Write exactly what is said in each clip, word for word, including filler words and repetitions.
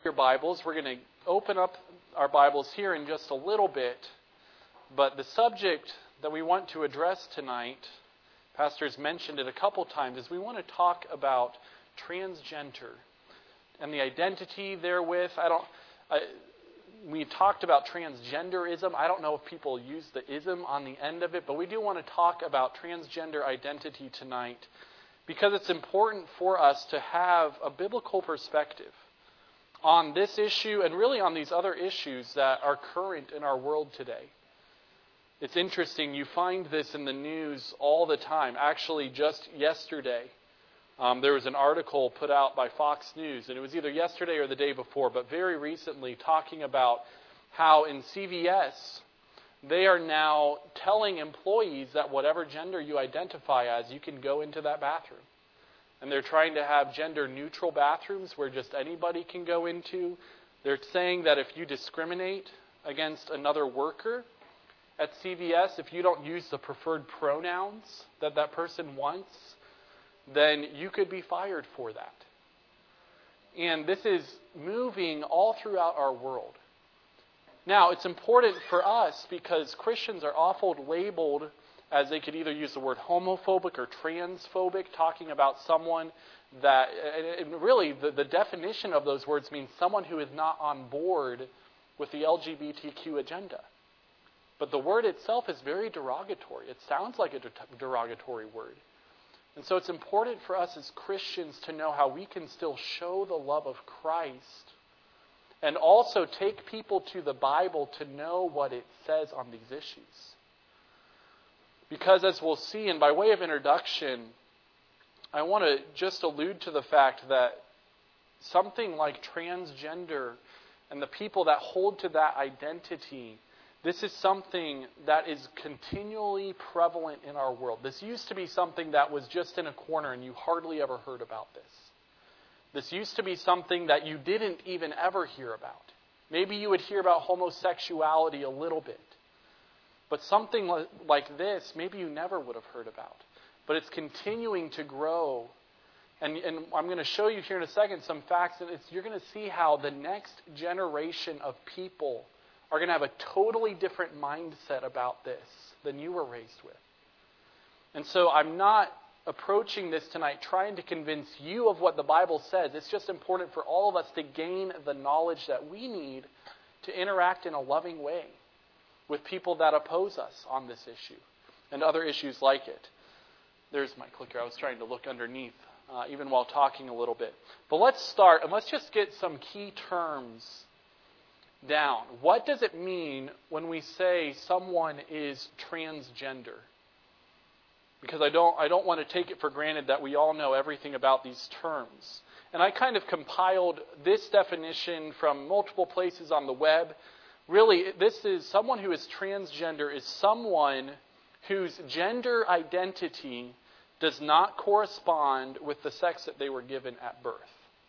Your Bibles, we're going to open up our Bibles here in just a little bit, but the subject that we want to address tonight, Pastor's mentioned it a couple times, is we want to talk about transgender and the identity therewith. I don't. I, we talked about transgenderism. I don't know if people use the ism on the end of it, but we do want to talk about transgender identity tonight because it's important for us to have a biblical perspective on this issue and really on these other issues that are current in our world today. It's interesting, you find this in the news all the time. Actually, just yesterday, um, there was an article put out by Fox News, and it was either yesterday or the day before, but very recently, talking about how in C V S, they are now telling employees that whatever gender you identify as, you can go into that bathroom. And they're trying to have gender-neutral bathrooms where just anybody can go into. They're saying that if you discriminate against another worker at C V S, if you don't use the preferred pronouns that that person wants, then you could be fired for that. And this is moving all throughout our world. Now, it's important for us because Christians are often labeled as they could either use the word homophobic or transphobic, talking about someone that, and really the, the definition of those words means someone who is not on board with the L G B T Q agenda. But the word itself is very derogatory. It sounds like a derogatory word. And so it's important for us as Christians to know how we can still show the love of Christ and also take people to the Bible to know what it says on these issues. Because as we'll see, and by way of introduction, I want to just allude to the fact that something like transgender and the people that hold to that identity, this is something that is continually prevalent in our world. This used to be something that was just in a corner and you hardly ever heard about this. This used to be something that you didn't even ever hear about. Maybe you would hear about homosexuality a little bit. But something like this, maybe you never would have heard about. But it's continuing to grow. And, and I'm going to show you here in a second some facts. And it's, you're going to see how the next generation of people are going to have a totally different mindset about this than you were raised with. And so I'm not approaching this tonight trying to convince you of what the Bible says. It's just important for all of us to gain the knowledge that we need to interact in a loving way with people that oppose us on this issue and other issues like it. There's my clicker. I was trying to look underneath uh, even while talking a little bit. But let's start and let's just get some key terms down. What does it mean when we say someone is transgender? Because I don't I don't want to take it for granted that we all know everything about these terms. And I kind of compiled this definition from multiple places on the web. Really, this is someone who is transgender is someone whose gender identity does not correspond with the sex that they were given at birth.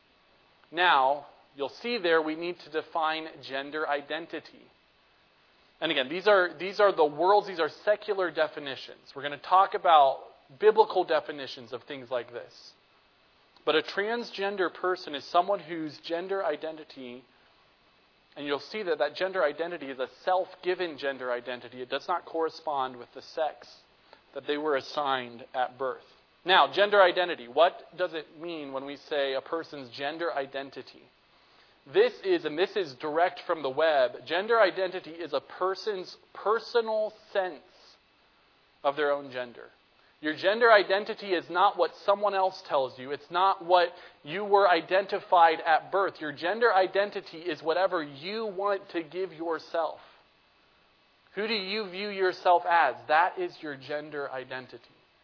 Now, you'll see there we need to define gender identity. And again, these are these are the world's, these are secular definitions. We're going to talk about biblical definitions of things like this. But a transgender person is someone whose gender identity, and you'll see that that gender identity is a self-given gender identity. It does not correspond with the sex that they were assigned at birth. Now, gender identity. What does it mean when we say a person's gender identity? This is, and this is direct from the web, gender identity is a person's personal sense of their own gender. Your gender identity is not what someone else tells you. It's not what you were identified at birth. Your gender identity is whatever you want to give yourself. Who do you view yourself as? That is your gender identity.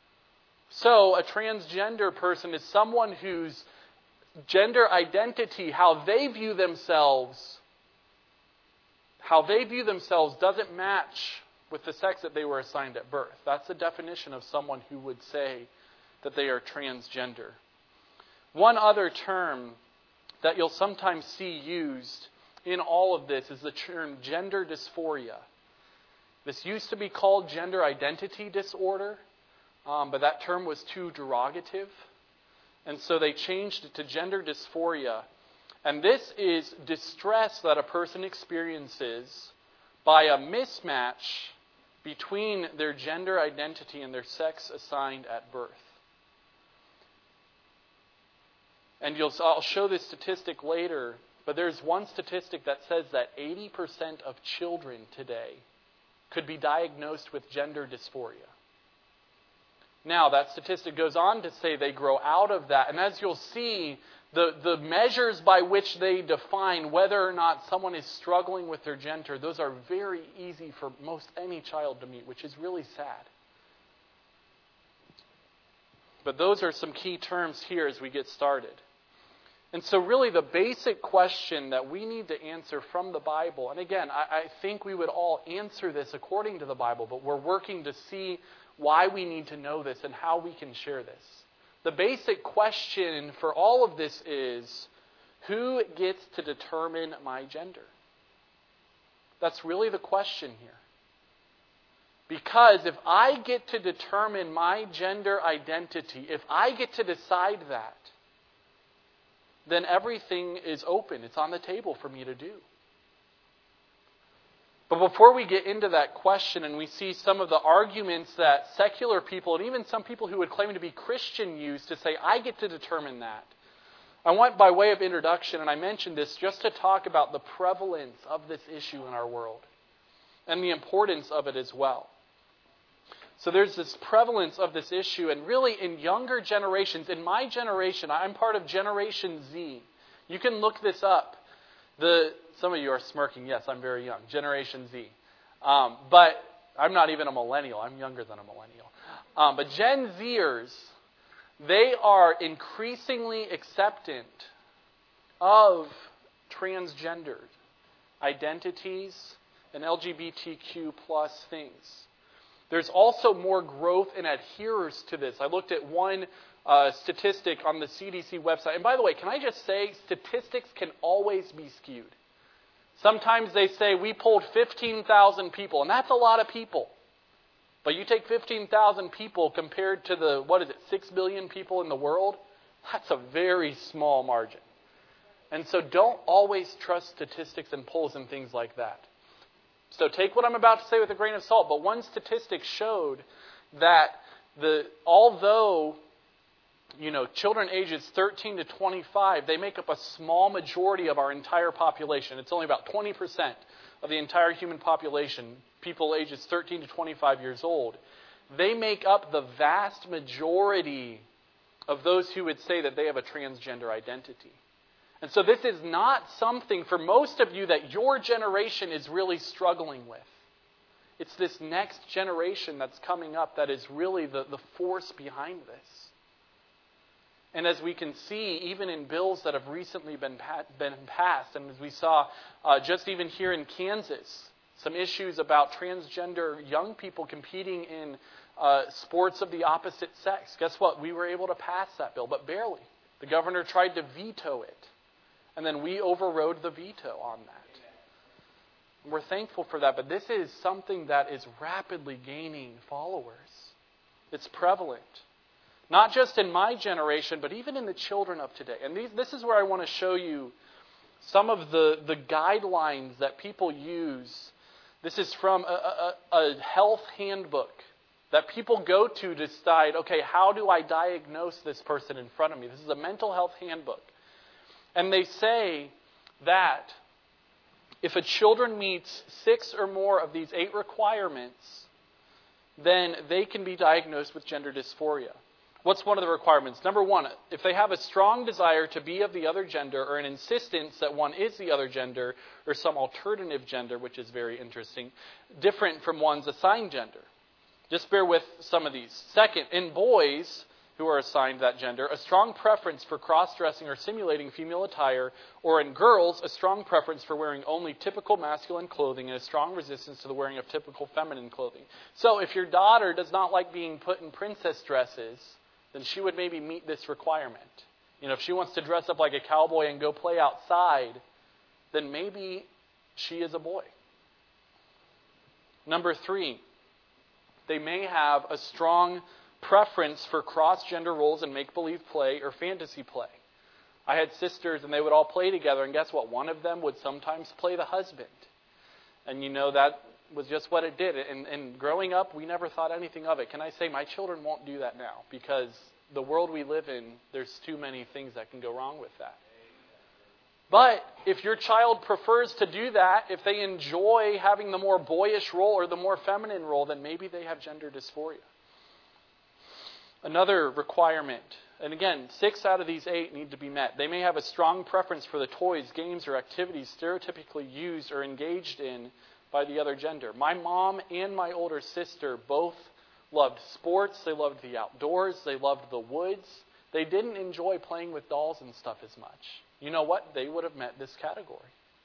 So, a transgender person is someone whose gender identity, how they view themselves, how they view themselves doesn't match with the sex that they were assigned at birth. That's the definition of someone who would say that they are transgender. One other term that you'll sometimes see used in all of this is the term gender dysphoria. This used to be called gender identity disorder, um, but that term was too derogative. And so they changed it to gender dysphoria. And this is distress that a person experiences by a mismatch between their gender identity and their sex assigned at birth. And you'll, I'll show this statistic later, but there's one statistic that says that eighty percent of children today could be diagnosed with gender dysphoria. Now, that statistic goes on to say they grow out of that. And as you'll see, the, the measures by which they define whether or not someone is struggling with their gender, those are very easy for most any child to meet, which is really sad. But those are some key terms here as we get started. And so really the basic question that we need to answer from the Bible, and again, I, I think we would all answer this according to the Bible, but we're working to see why we need to know this and how we can share this. The basic question for all of this is, who gets to determine my gender? That's really the question here. Because if I get to determine my gender identity, if I get to decide that, then everything is open. It's on the table for me to do. But before we get into that question and we see some of the arguments that secular people and even some people who would claim to be Christian use to say, I get to determine that, I want, by way of introduction, and I mentioned this just to talk about the prevalence of this issue in our world and the importance of it as well. So there's this prevalence of this issue, and really in younger generations, in my generation, I'm part of Generation Z. You can look this up. The some of you are smirking. Yes, I'm very young. Generation Z. Um, but I'm not even a millennial. I'm younger than a millennial. Um, but Gen Zers, they are increasingly acceptant of transgender identities and L G B T Q plus things. There's also more growth in adherers to this. I looked at one uh, statistic on the C D C website. And by the way, can I just say, statistics can always be skewed. Sometimes they say, we polled fifteen thousand people, and that's a lot of people. But you take fifteen thousand people compared to the, what is it, six billion people in the world? That's a very small margin. And so don't always trust statistics and polls and things like that. So take what I'm about to say with a grain of salt, but one statistic showed that the although you know children ages thirteen to twenty-five, they make up a small majority of our entire population. It's only about twenty percent of the entire human population, people ages thirteen to twenty-five years old. They make up the vast majority of those who would say that they have a transgender identity. And so this is not something for most of you that your generation is really struggling with. It's this next generation that's coming up that is really the, the force behind this. And as we can see, even in bills that have recently been, been passed, and as we saw uh, just even here in Kansas, some issues about transgender young people competing in uh, sports of the opposite sex. Guess what? We were able to pass that bill, but barely. The governor tried to veto it. And then we overrode the veto on that. We're thankful for that, but this is something that is rapidly gaining followers. It's prevalent. Not just in my generation, but even in the children of today. And these, this is where I want to show you some of the, the guidelines that people use. This is from a, a, a health handbook that people go to to decide, okay, how do I diagnose this person in front of me? This is a mental health handbook. And they say that if a children meets six or more of these eight requirements, then they can be diagnosed with gender dysphoria. What's one of the requirements? Number one, if they have a strong desire to be of the other gender or an insistence that one is the other gender or some alternative gender, which is very interesting, different from one's assigned gender. Just bear with some of these. Second, in boys who are assigned that gender, a strong preference for cross-dressing or simulating female attire, or in girls, a strong preference for wearing only typical masculine clothing and a strong resistance to the wearing of typical feminine clothing. So if your daughter does not like being put in princess dresses, then she would maybe meet this requirement. You know, if she wants to dress up like a cowboy and go play outside, then maybe she is a boy. Number three, they may have a strong preference for cross-gender roles in make-believe play or fantasy play. I had sisters and they would all play together, and guess what? One of them would sometimes play the husband. And you know, that was just what it did. And, and growing up, we never thought anything of it. Can I say my children won't do that now? Because the world we live in, there's too many things that can go wrong with that. But if your child prefers to do that, if they enjoy having the more boyish role or the more feminine role, then maybe they have gender dysphoria. Another requirement, and again, six out of these eight need to be met. They may have a strong preference for the toys, games, or activities stereotypically used or engaged in by the other gender. My mom and my older sister both loved sports. They loved the outdoors. They loved the woods. They didn't enjoy playing with dolls and stuff as much. You know what? They would have met this category.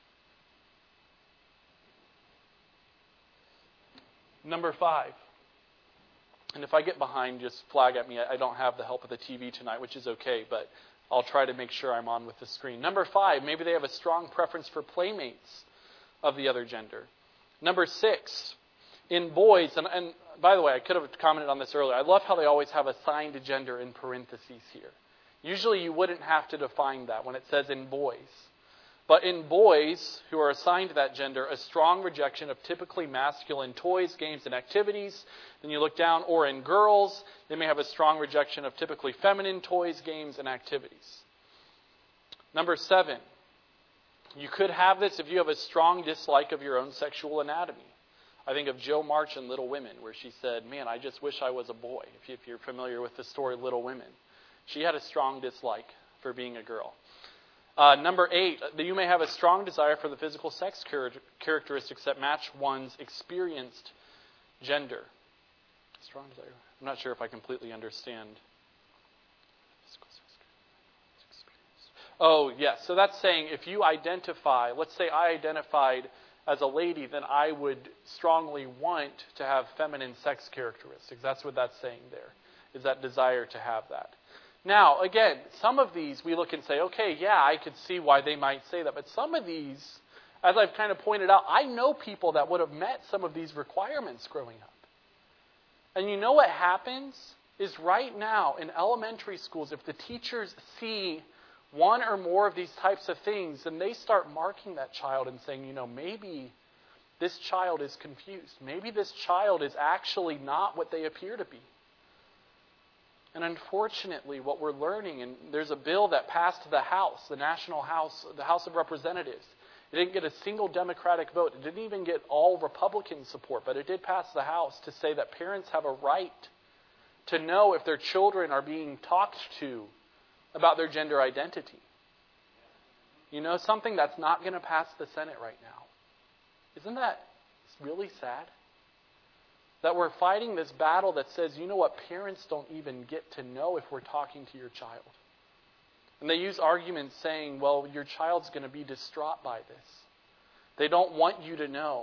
Number five. And if I get behind, just flag at me. I don't have the help of the T V tonight, which is okay, but I'll try to make sure I'm on with the screen. Number five, maybe they have a strong preference for playmates of the other gender. Number six, in boys, and, and by the way, I could have commented on this earlier. I love how they always have assigned gender in parentheses here. Usually you wouldn't have to define that when it says in boys. But in boys who are assigned that gender, a strong rejection of typically masculine toys, games, and activities. Then you look down, or in girls, they may have a strong rejection of typically feminine toys, games, and activities. Number seven, you could have this if you have a strong dislike of your own sexual anatomy. I think of Jo March in Little Women, where she said, man, I just wish I was a boy, if you're familiar with the story Little Women. She had a strong dislike for being a girl. Uh, number eight, you may have a strong desire for the physical sex char- characteristics that match one's experienced gender. Strong desire. I'm not sure if I completely understand. Oh, yes. So that's saying if you identify, let's say I identified as a lady, then I would strongly want to have feminine sex characteristics. That's what that's saying there, is that desire to have that. Now, again, some of these we look and say, okay, yeah, I could see why they might say that. But some of these, as I've kind of pointed out, I know people that would have met some of these requirements growing up. And you know what happens is right now in elementary schools, if the teachers see one or more of these types of things, then they start marking that child and saying, you know, maybe this child is confused. Maybe this child is actually not what they appear to be. And unfortunately, what we're learning, and there's a bill that passed the House, the National House, the House of Representatives. It didn't get a single Democratic vote. It didn't even get all Republican support, but it did pass the House to say that parents have a right to know if their children are being talked to about their gender identity. You know, something that's not going to pass the Senate right now. Isn't that really sad? That we're fighting this battle that says, you know what, parents don't even get to know if we're talking to your child. And they use arguments saying, well, your child's going to be distraught by this. They don't want you to know.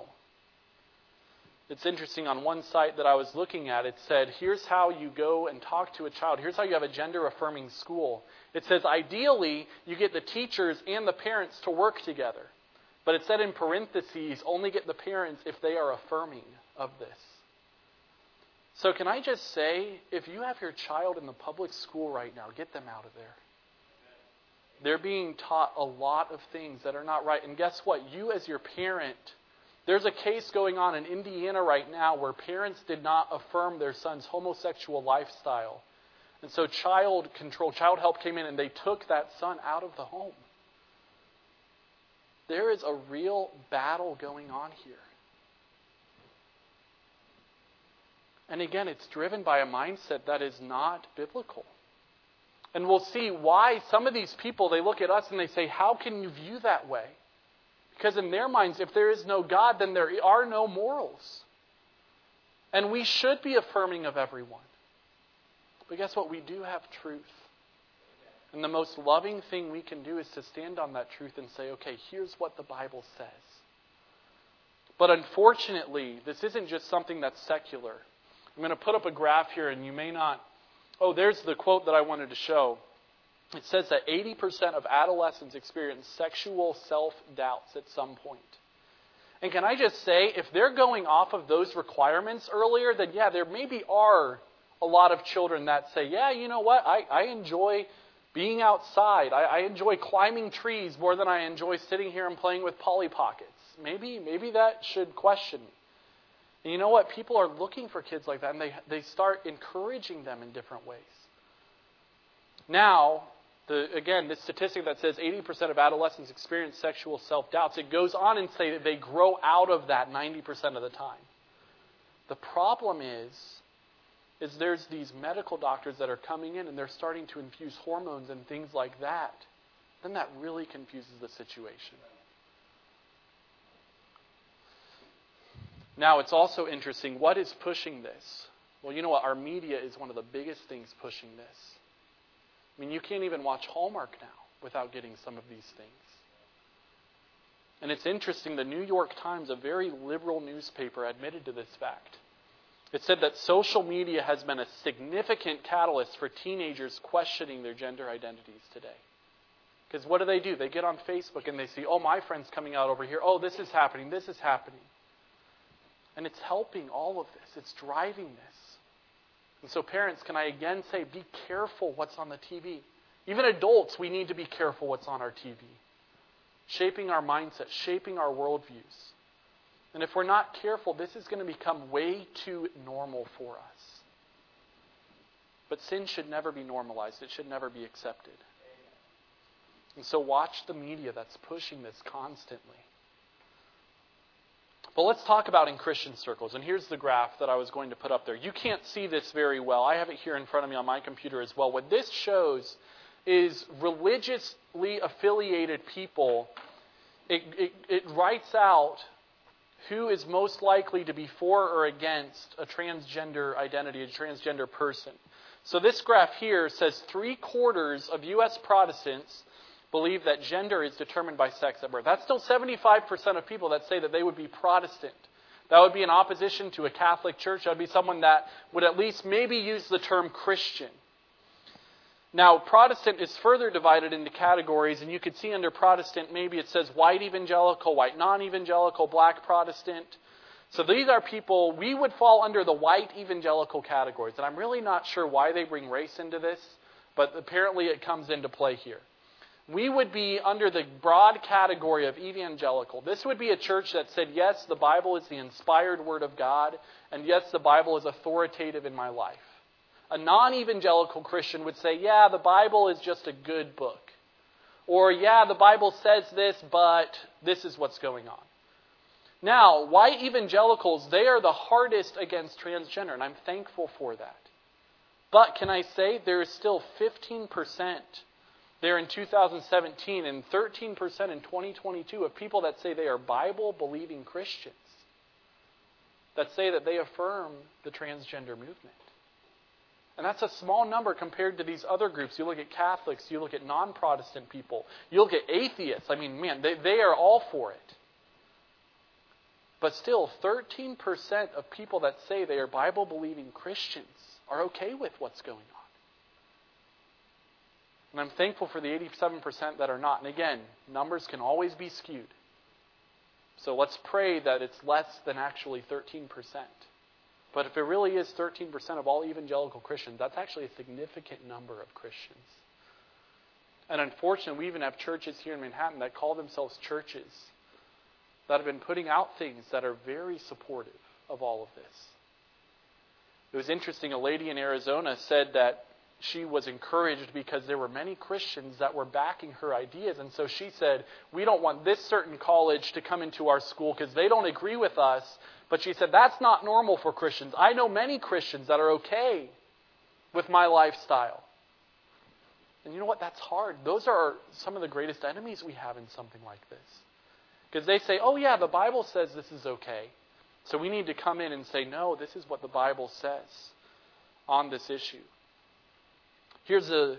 It's interesting, on one site that I was looking at, it said, here's how you go and talk to a child. Here's how you have a gender-affirming school. It says, ideally, you get the teachers and the parents to work together. But it said in parentheses, only get the parents if they are affirming of this. So can I just say, if you have your child in the public school right now, get them out of there. They're being taught a lot of things that are not right. And guess what? You as your parent, there's a case going on in Indiana right now where parents did not affirm their son's homosexual lifestyle. And so child control, child help came in and they took that son out of the home. There is a real battle going on here. And again, it's driven by a mindset that is not biblical. And we'll see why some of these people, they look at us and they say, how can you view that way? Because in their minds, if there is no God, then there are no morals. And we should be affirming of everyone. But guess what? We do have truth. And the most loving thing we can do is to stand on that truth and say, okay, here's what the Bible says. But unfortunately, this isn't just something that's secular. I'm going to put up a graph here, and you may not... Oh, there's the quote that I wanted to show. It says that eighty percent of adolescents experience sexual self-doubts at some point. And can I just say, if they're going off of those requirements earlier, then yeah, there maybe are a lot of children that say, yeah, you know what, I, I enjoy Being outside. I, I enjoy climbing trees more than I enjoy sitting here and playing with Polly Pockets. Maybe, maybe that should question me. And you know what? People are looking for kids like that, and they, they start encouraging them in different ways. Now, the, again, this statistic that says eighty percent of adolescents experience sexual self-doubts, it goes on and say that they grow out of that ninety percent of the time. The problem is, is there's these medical doctors that are coming in and they're starting to infuse hormones and things like that. Then that really confuses the situation. Now, it's also interesting, what is pushing this? Well, you know what? Our media is one of the biggest things pushing this. I mean, you can't even watch Hallmark now without getting some of these things. And it's interesting, the New York Times, a very liberal newspaper, admitted to this fact. It said that social media has been a significant catalyst for teenagers questioning their gender identities today. Because what do they do? They get on Facebook and they see, oh, my friend's coming out over here. Oh, this is happening. This is happening. And it's helping all of this. It's driving this. And so parents, can I again say, be careful what's on the T V. Even adults, we need to be careful what's on our T V. Shaping our mindset, shaping our worldviews. And if we're not careful, this is going to become way too normal for us. But sin should never be normalized. It should never be accepted. And so watch the media that's pushing this constantly. But let's talk about in Christian circles. And here's the graph that I was going to put up there. You can't see this very well. I have it here in front of me on my computer as well. What this shows is religiously affiliated people. It, it, it writes out who is most likely to be for or against a transgender identity, a transgender person. So this graph here says three quarters of U S Protestants believe that gender is determined by sex at birth. That's still seventy-five percent of people that say that they would be Protestant. That would be in opposition to a Catholic church. That would be someone that would at least maybe use the term Christian. Now, Protestant is further divided into categories, and you could see under Protestant, maybe it says white evangelical, white non-evangelical, black Protestant. So these are people, we would fall under the white evangelical categories. And I'm really not sure why they bring race into this, but apparently it comes into play here. We would be under the broad category of evangelical. This would be a church that said, yes, the Bible is the inspired Word of God, and yes, the Bible is authoritative in my life. A non-evangelical Christian would say, yeah, the Bible is just a good book. Or, yeah, the Bible says this, but this is what's going on. Now, white evangelicals, they are the hardest against transgender, and I'm thankful for that. But can I say there is still fifteen percent there in two thousand seventeen and thirteen percent in twenty twenty-two of people that say they are Bible-believing Christians, that say that they affirm the transgender movement. And that's a small number compared to these other groups. You look at Catholics, you look at non-Protestant people, you look at atheists. I mean, man, they, they are all for it. But still, thirteen percent of people that say they are Bible-believing Christians are okay with what's going on. And I'm thankful for the eighty-seven percent that are not. And again, numbers can always be skewed. So let's pray that it's less than actually thirteen percent. But if it really is thirteen percent of all evangelical Christians, that's actually a significant number of Christians. And unfortunately, we even have churches here in Manhattan that call themselves churches that have been putting out things that are very supportive of all of this. It was interesting, a lady in Arizona said that she was encouraged because there were many Christians that were backing her ideas. And so she said, we don't want this certain college to come into our school because they don't agree with us. But she said, that's not normal for Christians. I know many Christians that are okay with my lifestyle. And you know what? That's hard. Those are some of the greatest enemies we have in something like this. Because they say, oh yeah, the Bible says this is okay. So we need to come in and say, no, this is what the Bible says on this issue. Here's a,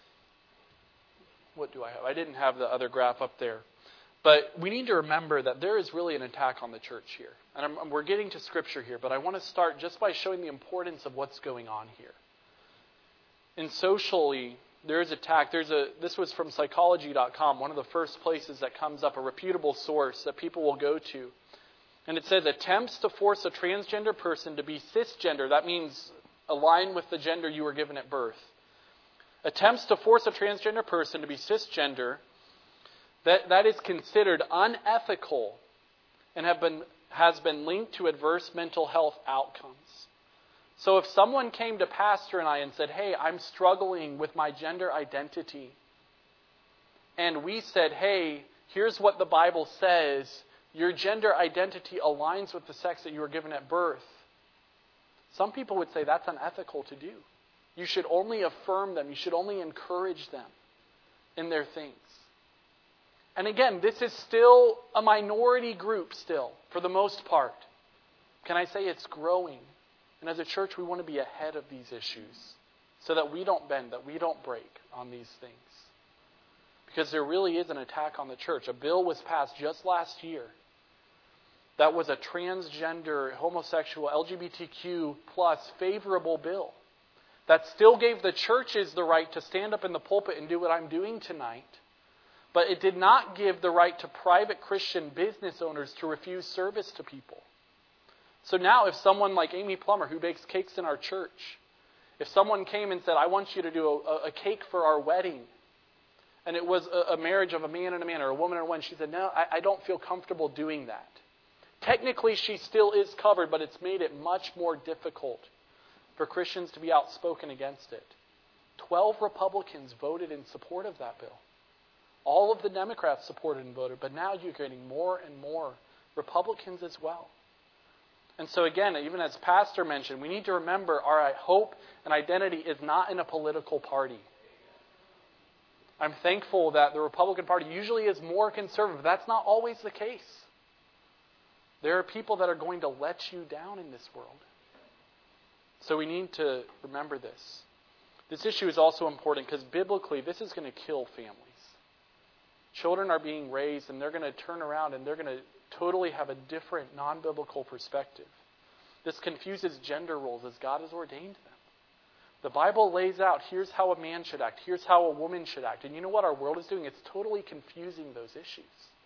what do I have? I didn't have the other graph up there. But we need to remember that there is really an attack on the church here. And I'm, we're getting to Scripture here, but I want to start just by showing the importance of what's going on here. And socially, there is attack. There's a. This was from psychology dot com, one of the first places that comes up, a reputable source that people will go to. And it says, attempts to force a transgender person to be cisgender, that means align with the gender you were given at birth, attempts to force a transgender person to be cisgender, that, that is considered unethical and have been, has been linked to adverse mental health outcomes. So if someone came to Pastor and I and said, hey, I'm struggling with my gender identity, and we said, hey, here's what the Bible says, your gender identity aligns with the sex that you were given at birth, some people would say that's unethical to do. You should only affirm them. You should only encourage them in their things. And again, this is still a minority group still, for the most part. Can I say it's growing? And as a church, we want to be ahead of these issues so that we don't bend, that we don't break on these things. Because there really is an attack on the church. A bill was passed just last year that was a transgender, homosexual, L G B T Q plus favorable bill that still gave the churches the right to stand up in the pulpit and do what I'm doing tonight. But it did not give the right to private Christian business owners to refuse service to people. So now if someone like Amy Plummer, who bakes cakes in our church, if someone came and said, I want you to do a, a cake for our wedding, and it was a, a marriage of a man and a man or a woman and a woman, she said, no, I, I don't feel comfortable doing that. Technically, she still is covered, but it's made it much more difficult for Christians to be outspoken against it. Twelve Republicans voted in support of that bill. All of the Democrats supported and voted, but now you're getting more and more Republicans as well. And so again, even as Pastor mentioned, we need to remember our hope and identity is not in a political party. I'm thankful that the Republican Party usually is more conservative. That's not always the case. There are people that are going to let you down in this world. So we need to remember this. This issue is also important because biblically, this is going to kill families. Children are being raised and they're going to turn around and they're going to totally have a different non-biblical perspective. This confuses gender roles as God has ordained them. The Bible lays out, here's how a man should act, here's how a woman should act. And you know what our world is doing? It's totally confusing those issues.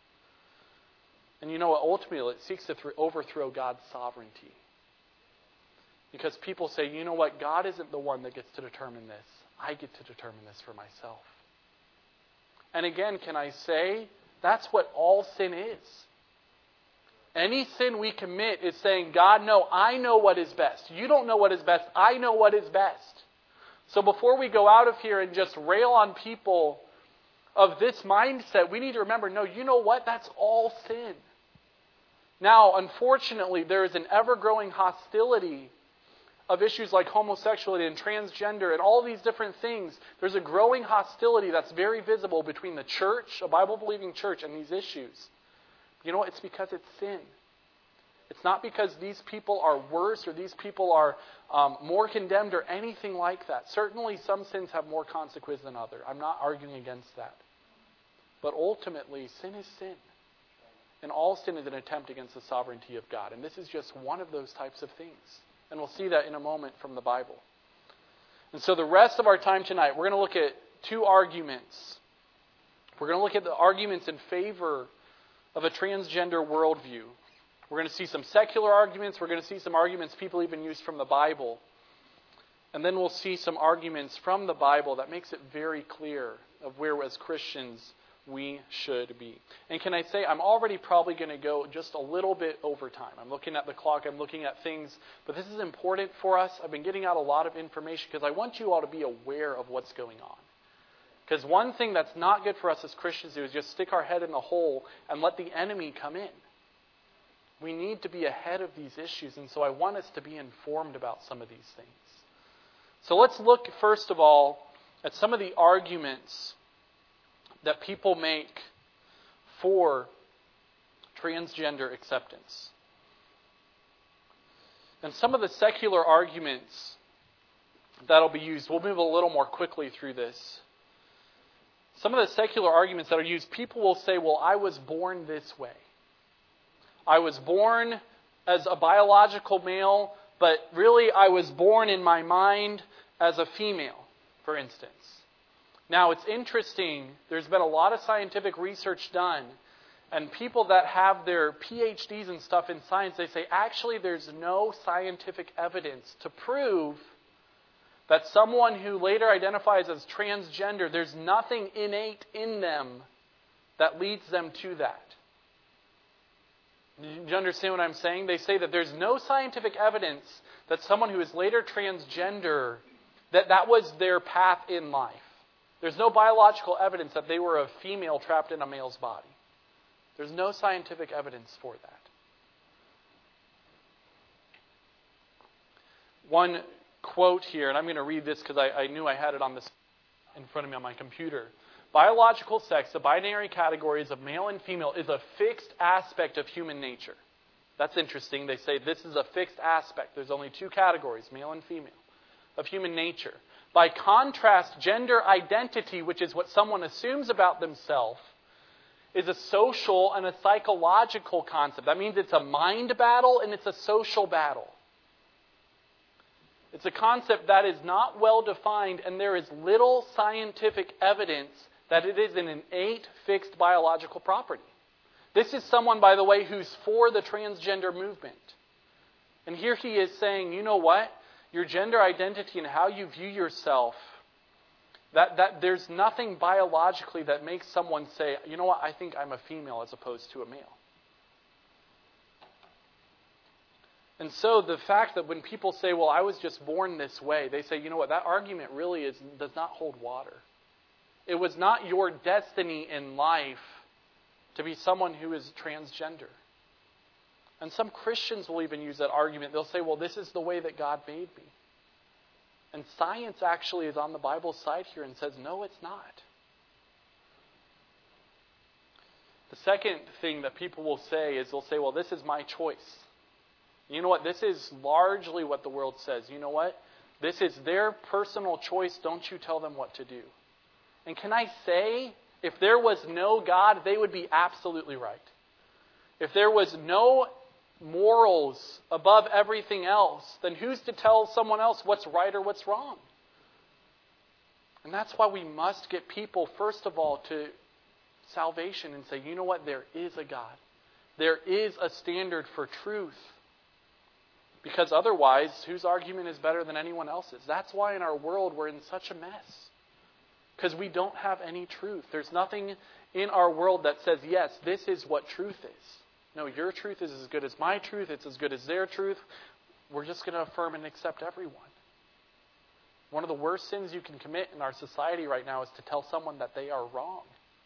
And you know what? Ultimately, it seeks to th- overthrow God's sovereignty. Because people say, you know what? God isn't the one that gets to determine this. I get to determine this for myself. And again, can I say, that's what all sin is. Any sin we commit is saying, God, no, I know what is best. You don't know what is best. I know what is best. So before we go out of here and just rail on people of this mindset, we need to remember, no, you know what? That's all sin. Now, unfortunately, there is an ever-growing hostility of issues like homosexuality and transgender and all these different things. There's a growing hostility that's very visible between the church, a Bible-believing church, and these issues. You know what? It's because it's sin. It's not because these people are worse or these people are um, more condemned or anything like that. Certainly some sins have more consequence than others. I'm not arguing against that. But ultimately, sin is sin. And all sin is an attempt against the sovereignty of God. And this is just one of those types of things. And we'll see that in a moment from the Bible. And so the rest of our time tonight, we're going to look at two arguments. We're going to look at the arguments in favor of a transgender worldview. We're going to see some secular arguments. We're going to see some arguments people even use from the Bible. And then we'll see some arguments from the Bible that makes it very clear of where, as Christians, we should be. And can I say, I'm already probably going to go just a little bit over time. I'm looking at the clock. I'm looking at things. But this is important for us. I've been getting out a lot of information because I want you all to be aware of what's going on. Because one thing that's not good for us as Christians to do is just stick our head in the hole and let the enemy come in. We need to be ahead of these issues. And so I want us to be informed about some of these things. So let's look, first of all, at some of the arguments that people make for transgender acceptance. And some of the secular arguments that'll be used, we'll move a little more quickly through this. Some of the secular arguments that are used, people will say, well, I was born this way. I was born as a biological male, but really I was born in my mind as a female, for instance. Now, it's interesting. There's been a lot of scientific research done. And people that have their P H Ds and stuff in science, they say, actually, there's no scientific evidence to prove that someone who later identifies as transgender, there's nothing innate in them that leads them to that. Do you understand what I'm saying? They say that there's no scientific evidence that someone who is later transgender, that that was their path in life. There's no biological evidence that they were a female trapped in a male's body. There's no scientific evidence for that. One quote here, and I'm going to read this because I, I knew I had it on this in front of me on my computer. Biological sex, the binary categories of male and female, is a fixed aspect of human nature. That's interesting. They say this is a fixed aspect. There's only two categories, male and female, of human nature. By contrast, gender identity, which is what someone assumes about themselves, is a social and a psychological concept. That means it's a mind battle and it's a social battle. It's a concept that is not well defined, and there is little scientific evidence that it is an innate, fixed biological property. This is someone, by the way, who's for the transgender movement. And here he is saying, you know what? Your gender identity and how you view yourself, that, that there's nothing biologically that makes someone say, you know what, I think I'm a female as opposed to a male. And so the fact that when people say, well, I was just born this way, they say, you know what, that argument really is does not hold water. It was not your destiny in life to be someone who is transgender. And some Christians will even use that argument. They'll say, well, this is the way that God made me. And science actually is on the Bible's side here and says, no, it's not. The second thing that people will say is they'll say, well, this is my choice. You know what? This is largely what the world says. You know what? This is their personal choice. Don't you tell them what to do. And can I say, if there was no God, they would be absolutely right. If there was no morals above everything else, then who's to tell someone else what's right or what's wrong? And that's why we must get people, first of all, to salvation and say, you know what? There is a God. There is a standard for truth. Because otherwise, whose argument is better than anyone else's? That's why in our world we're in such a mess. Because we don't have any truth. There's nothing in our world that says, yes, this is what truth is. No, your truth is as good as my truth. It's as good as their truth. We're just going to affirm and accept everyone. One of the worst sins you can commit in our society right now is to tell someone that they are wrong.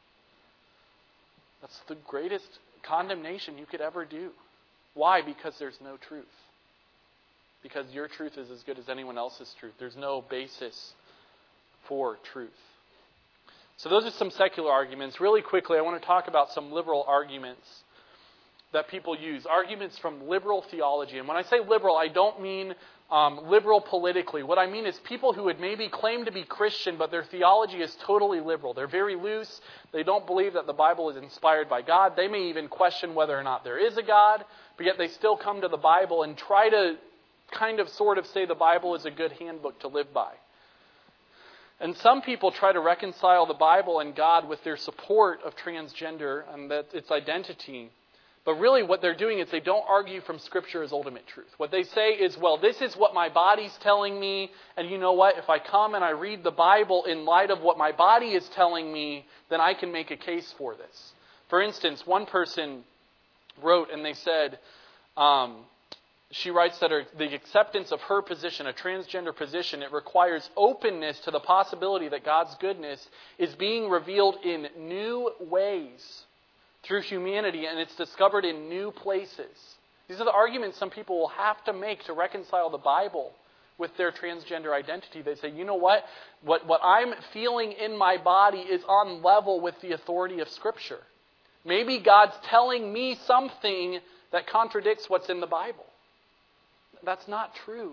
That's the greatest condemnation you could ever do. Why? Because there's no truth. Because your truth is as good as anyone else's truth. There's no basis for truth. So those are some secular arguments. Really quickly, I want to talk about some liberal arguments that people use. Arguments from liberal theology. And when I say liberal, I don't mean um, liberal politically. What I mean is people who would maybe claim to be Christian, but their theology is totally liberal. They're very loose. They don't believe that the Bible is inspired by God. They may even question whether or not there is a God, but yet they still come to the Bible and try to kind of sort of say the Bible is a good handbook to live by. And some people try to reconcile the Bible and God with their support of transgender and that its identity. But really what they're doing is they don't argue from Scripture as ultimate truth. What they say is, well, this is what my body's telling me, and you know what? If I come and I read the Bible in light of what my body is telling me, then I can make a case for this. For instance, one person wrote and they said, um, she writes that her, the acceptance of her position, a transgender position, it requires openness to the possibility that God's goodness is being revealed in new ways through humanity, and it's discovered in new places. These are the arguments some people will have to make to reconcile the Bible with their transgender identity. They say, you know what? What, what I'm feeling in my body is on level with the authority of Scripture. Maybe God's telling me something that contradicts what's in the Bible. That's not true.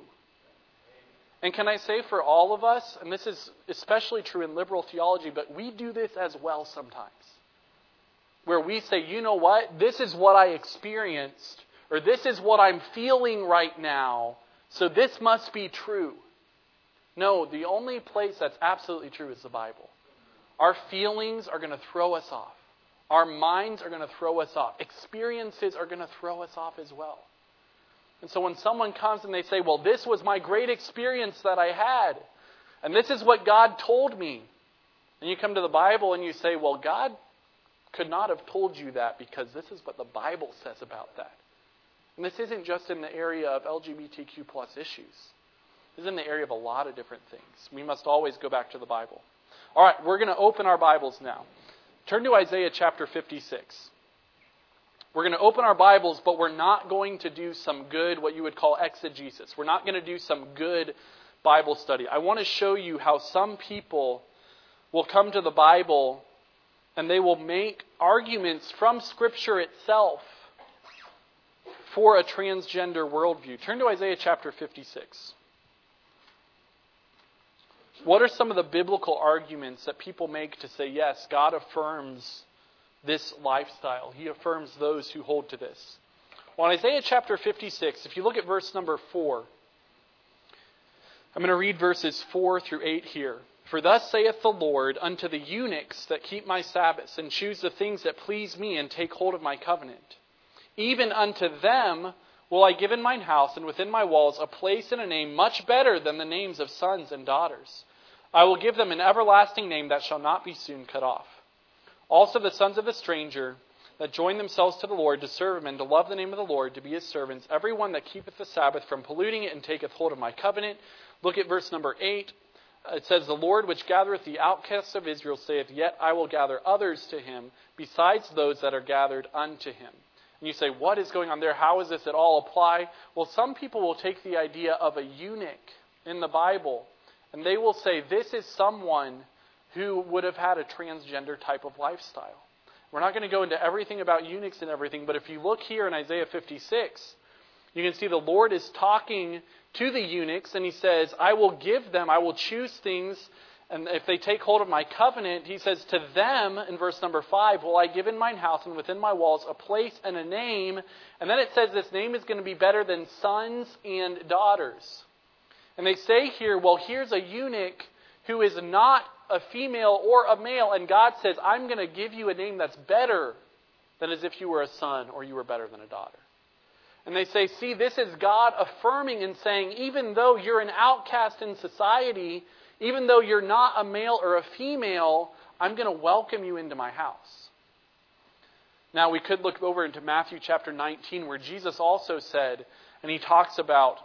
And can I say for all of us, and this is especially true in liberal theology, but we do this as well sometimes. Where we say, you know what? This is what I experienced, or this is what I'm feeling right now, so this must be true. No, the only place that's absolutely true is the Bible. Our feelings are going to throw us off. Our minds are going to throw us off. Experiences are going to throw us off as well. And so when someone comes and they say, well, this was my great experience that I had, And this is what God told me. And you come to the Bible and you say, well, God could not have told you that because this is what the Bible says about that. And this isn't just in the area of L G B T Q plus issues. This is in the area of a lot of different things. We must always go back to the Bible. All right, we're going to open our Bibles now. Turn to Isaiah chapter fifty-six. We're going to open our Bibles, but we're not going to do some good, what you would call exegesis. We're not going to do some good Bible study. I want to show you how some people will come to the Bible and they will make arguments from Scripture itself for a transgender worldview. Turn to Isaiah chapter fifty-six. What are some of the biblical arguments that people make to say, yes, God affirms this lifestyle? He affirms those who hold to this. Well, in Isaiah chapter fifty-six, if you look at verse number four, I'm going to read verses four through eight here. For thus saith the Lord unto the eunuchs that keep my Sabbaths, and choose the things that please me, and take hold of my covenant. Even unto them will I give in mine house and within my walls a place and a name much better than the names of sons and daughters. I will give them an everlasting name that shall not be soon cut off. Also the sons of the stranger that join themselves to the Lord to serve him and to love the name of the Lord, to be his servants, every one that keepeth the Sabbath from polluting it and taketh hold of my covenant. Look at verse number eight. It says, the Lord which gathereth the outcasts of Israel saith, yet I will gather others to him besides those that are gathered unto him. And you say, what is going on there? How does this at all apply? Well, some people will take the idea of a eunuch in the Bible, and they will say this is someone who would have had a transgender type of lifestyle. We're not going to go into everything about eunuchs and everything, but if you look here in Isaiah fifty-six, you can see the Lord is talking to the eunuchs, and he says, I will give them, I will choose things, and if they take hold of my covenant, he says, to them, in verse number five, will I give in mine house and within my walls a place and a name. And then it says this name is going to be better than sons and daughters. And they say here, well, here's a eunuch who is not a female or a male, and God says, I'm going to give you a name that's better than as if you were a son or you were better than a daughter. And they say, see, this is God affirming and saying, even though you're an outcast in society, even though you're not a male or a female, I'm going to welcome you into my house. Now, we could look over into Matthew chapter nineteen, where Jesus also said, and he talks about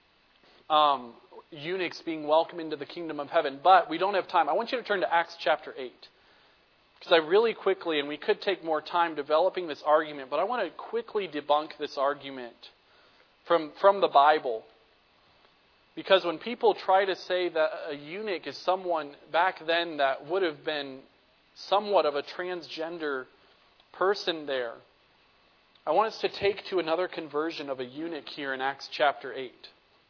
um, eunuchs being welcomed into the kingdom of heaven. But we don't have time. I want you to turn to Acts chapter eight. Because I really quickly, and we could take more time developing this argument, but I want to quickly debunk this argument from, from the Bible. Because when people try to say that a eunuch is someone back then that would have been somewhat of a transgender person there, I want us to take to another conversion of a eunuch here in Acts chapter eight.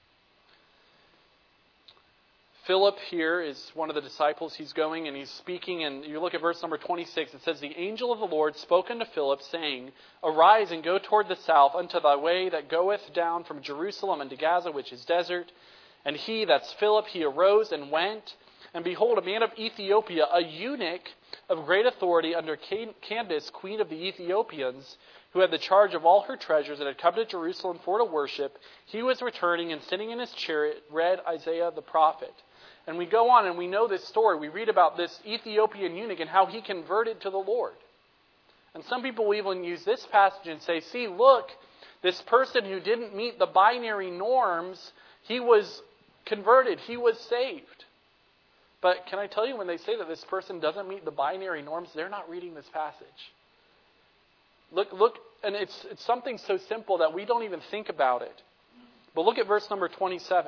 Philip here is one of the disciples. He's going and he's speaking, and you look at verse number twenty-six. It says, the angel of the Lord spoke unto Philip, saying, arise and go toward the south unto thy way that goeth down from Jerusalem unto Gaza, which is desert. And he, that's Philip, he arose and went. And behold, a man of Ethiopia, a eunuch of great authority under Candace, queen of the Ethiopians, who had the charge of all her treasures and had come to Jerusalem for to worship, he was returning and sitting in his chariot read Isaiah the prophet. And we go on and we know this story. We read about this Ethiopian eunuch and how he converted to the Lord. And some people will even use this passage and say, see, look, this person who didn't meet the binary norms, he was converted, he was saved. But can I tell you, when they say that this person doesn't meet the binary norms, they're not reading this passage. Look, look, and it's, it's something so simple that we don't even think about it. But look at verse number twenty-seven.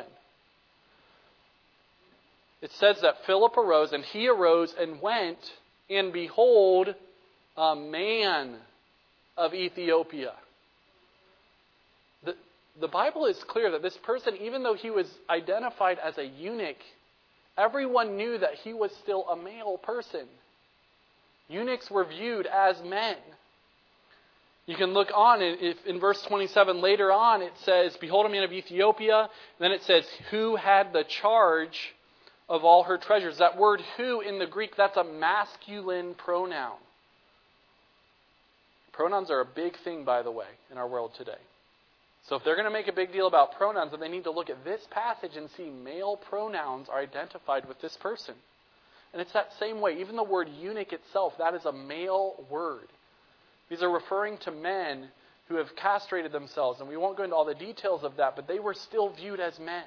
It says that Philip arose, and he arose and went, and behold, a man of Ethiopia. The, the Bible is clear that this person, even though he was identified as a eunuch, everyone knew that he was still a male person. Eunuchs were viewed as men. You can look on, if in verse twenty-seven, later on, it says, behold, a man of Ethiopia. Then it says, who had the charge of all her treasures. That word who in the Greek, that's a masculine pronoun. Pronouns are a big thing, by the way, in our world today. So if they're going to make a big deal about pronouns, then they need to look at this passage and see male pronouns are identified with this person. And it's that same way. Even the word eunuch itself, that is a male word. These are referring to men who have castrated themselves. And we won't go into all the details of that, but they were still viewed as men.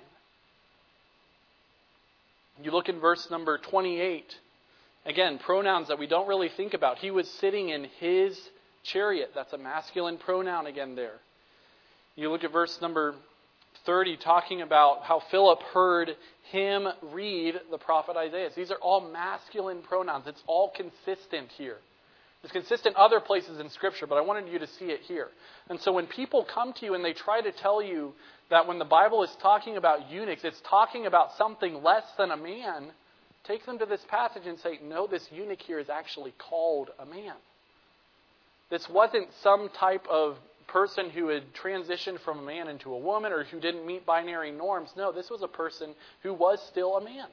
You look in verse number twenty-eight. Again, pronouns that we don't really think about. He was sitting in his chariot. That's a masculine pronoun again there. You look at verse number thirty, talking about how Philip heard him read the prophet Isaiah. These are all masculine pronouns. It's all consistent here. It's consistent other places in Scripture, but I wanted you to see it here. And so when people come to you and they try to tell you that when the Bible is talking about eunuchs, it's talking about something less than a man, take them to this passage and say, no, this eunuch here is actually called a man. This wasn't some type of person who had transitioned from a man into a woman or who didn't meet binary norms. No, this was a person who was still a man.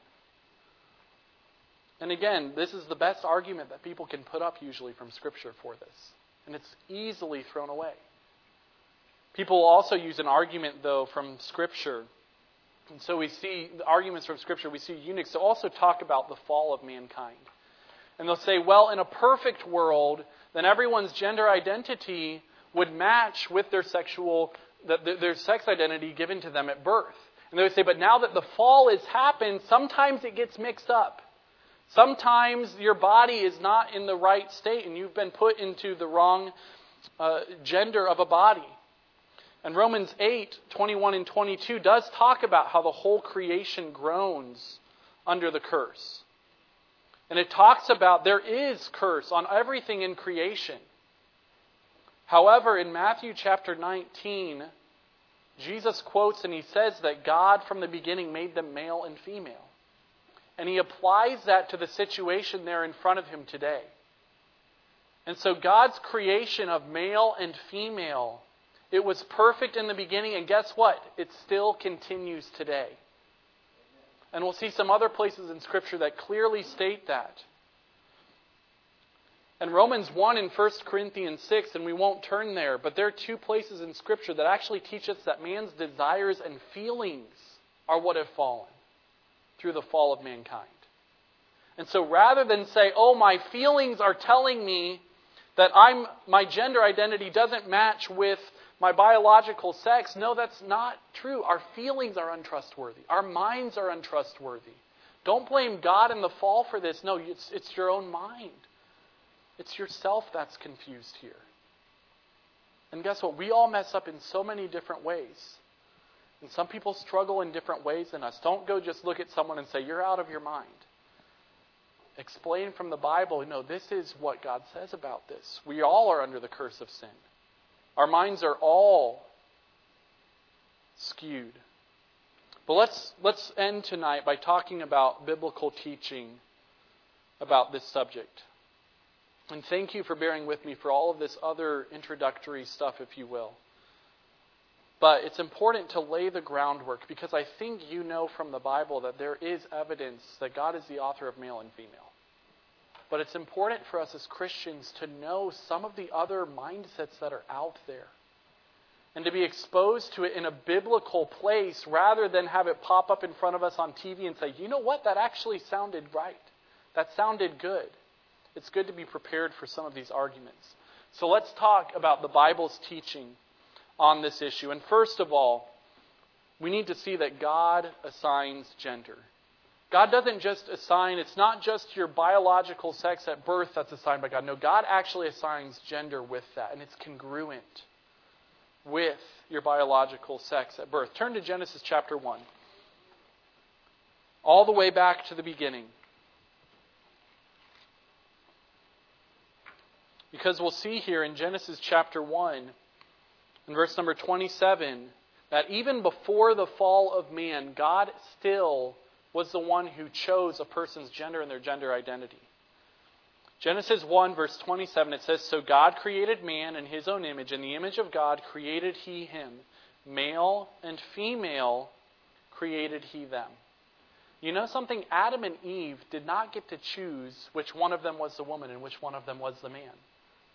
And again, this is the best argument that people can put up usually from Scripture for this. And it's easily thrown away. People also use an argument, though, from Scripture. And so we see the arguments from Scripture. We see eunuchs to also talk about the fall of mankind. And they'll say, well, in a perfect world, then everyone's gender identity would match with their sexual, their sex identity given to them at birth. And they would say, but now that the fall has happened, sometimes it gets mixed up. Sometimes your body is not in the right state and you've been put into the wrong uh, gender of a body. And Romans eight, twenty-one and twenty-two does talk about how the whole creation groans under the curse. And it talks about there is curse on everything in creation. However, in Matthew chapter nineteen, Jesus quotes and he says that God from the beginning made them male and female. And he applies that to the situation there in front of him today. And so God's creation of male and female, it was perfect in the beginning, and guess what? It still continues today. And we'll see some other places in Scripture that clearly state that. And Romans one and First Corinthians six, and we won't turn there, but there are two places in Scripture that actually teach us that man's desires and feelings are what have fallen through the fall of mankind. And so rather than say, oh, my feelings are telling me that I'm my gender identity doesn't match with my biological sex, no, that's not true. Our feelings are untrustworthy. Our minds are untrustworthy. Don't blame God in the fall for this. No, it's, it's your own mind. It's yourself that's confused here. And guess what? We all mess up in so many different ways. And some people struggle in different ways than us. Don't go just look at someone and say, you're out of your mind. Explain from the Bible, no, this is what God says about this. We all are under the curse of sin. Our minds are all skewed. But let's let's end tonight by talking about biblical teaching about this subject. And thank you for bearing with me for all of this other introductory stuff, if you will. But it's important to lay the groundwork because I think you know from the Bible that there is evidence that God is the author of male and female. But it's important for us as Christians to know some of the other mindsets that are out there. And to be exposed to it in a biblical place rather than have it pop up in front of us on T V and say, you know what, that actually sounded right. That sounded good. It's good to be prepared for some of these arguments. So let's talk about the Bible's teaching on this issue. And first of all, we need to see that God assigns gender. God doesn't just assign, it's not just your biological sex at birth that's assigned by God. No, God actually assigns gender with that, and it's congruent with your biological sex at birth. Turn to Genesis chapter one. All the way back to the beginning. Because we'll see here in Genesis chapter one, in verse number twenty-seven, that even before the fall of man, God still was the one who chose a person's gender and their gender identity. Genesis one, verse twenty-seven, it says, so God created man in his own image. In the image of God created he him. Male and female created he them. You know something? Adam and Eve did not get to choose which one of them was the woman and which one of them was the man.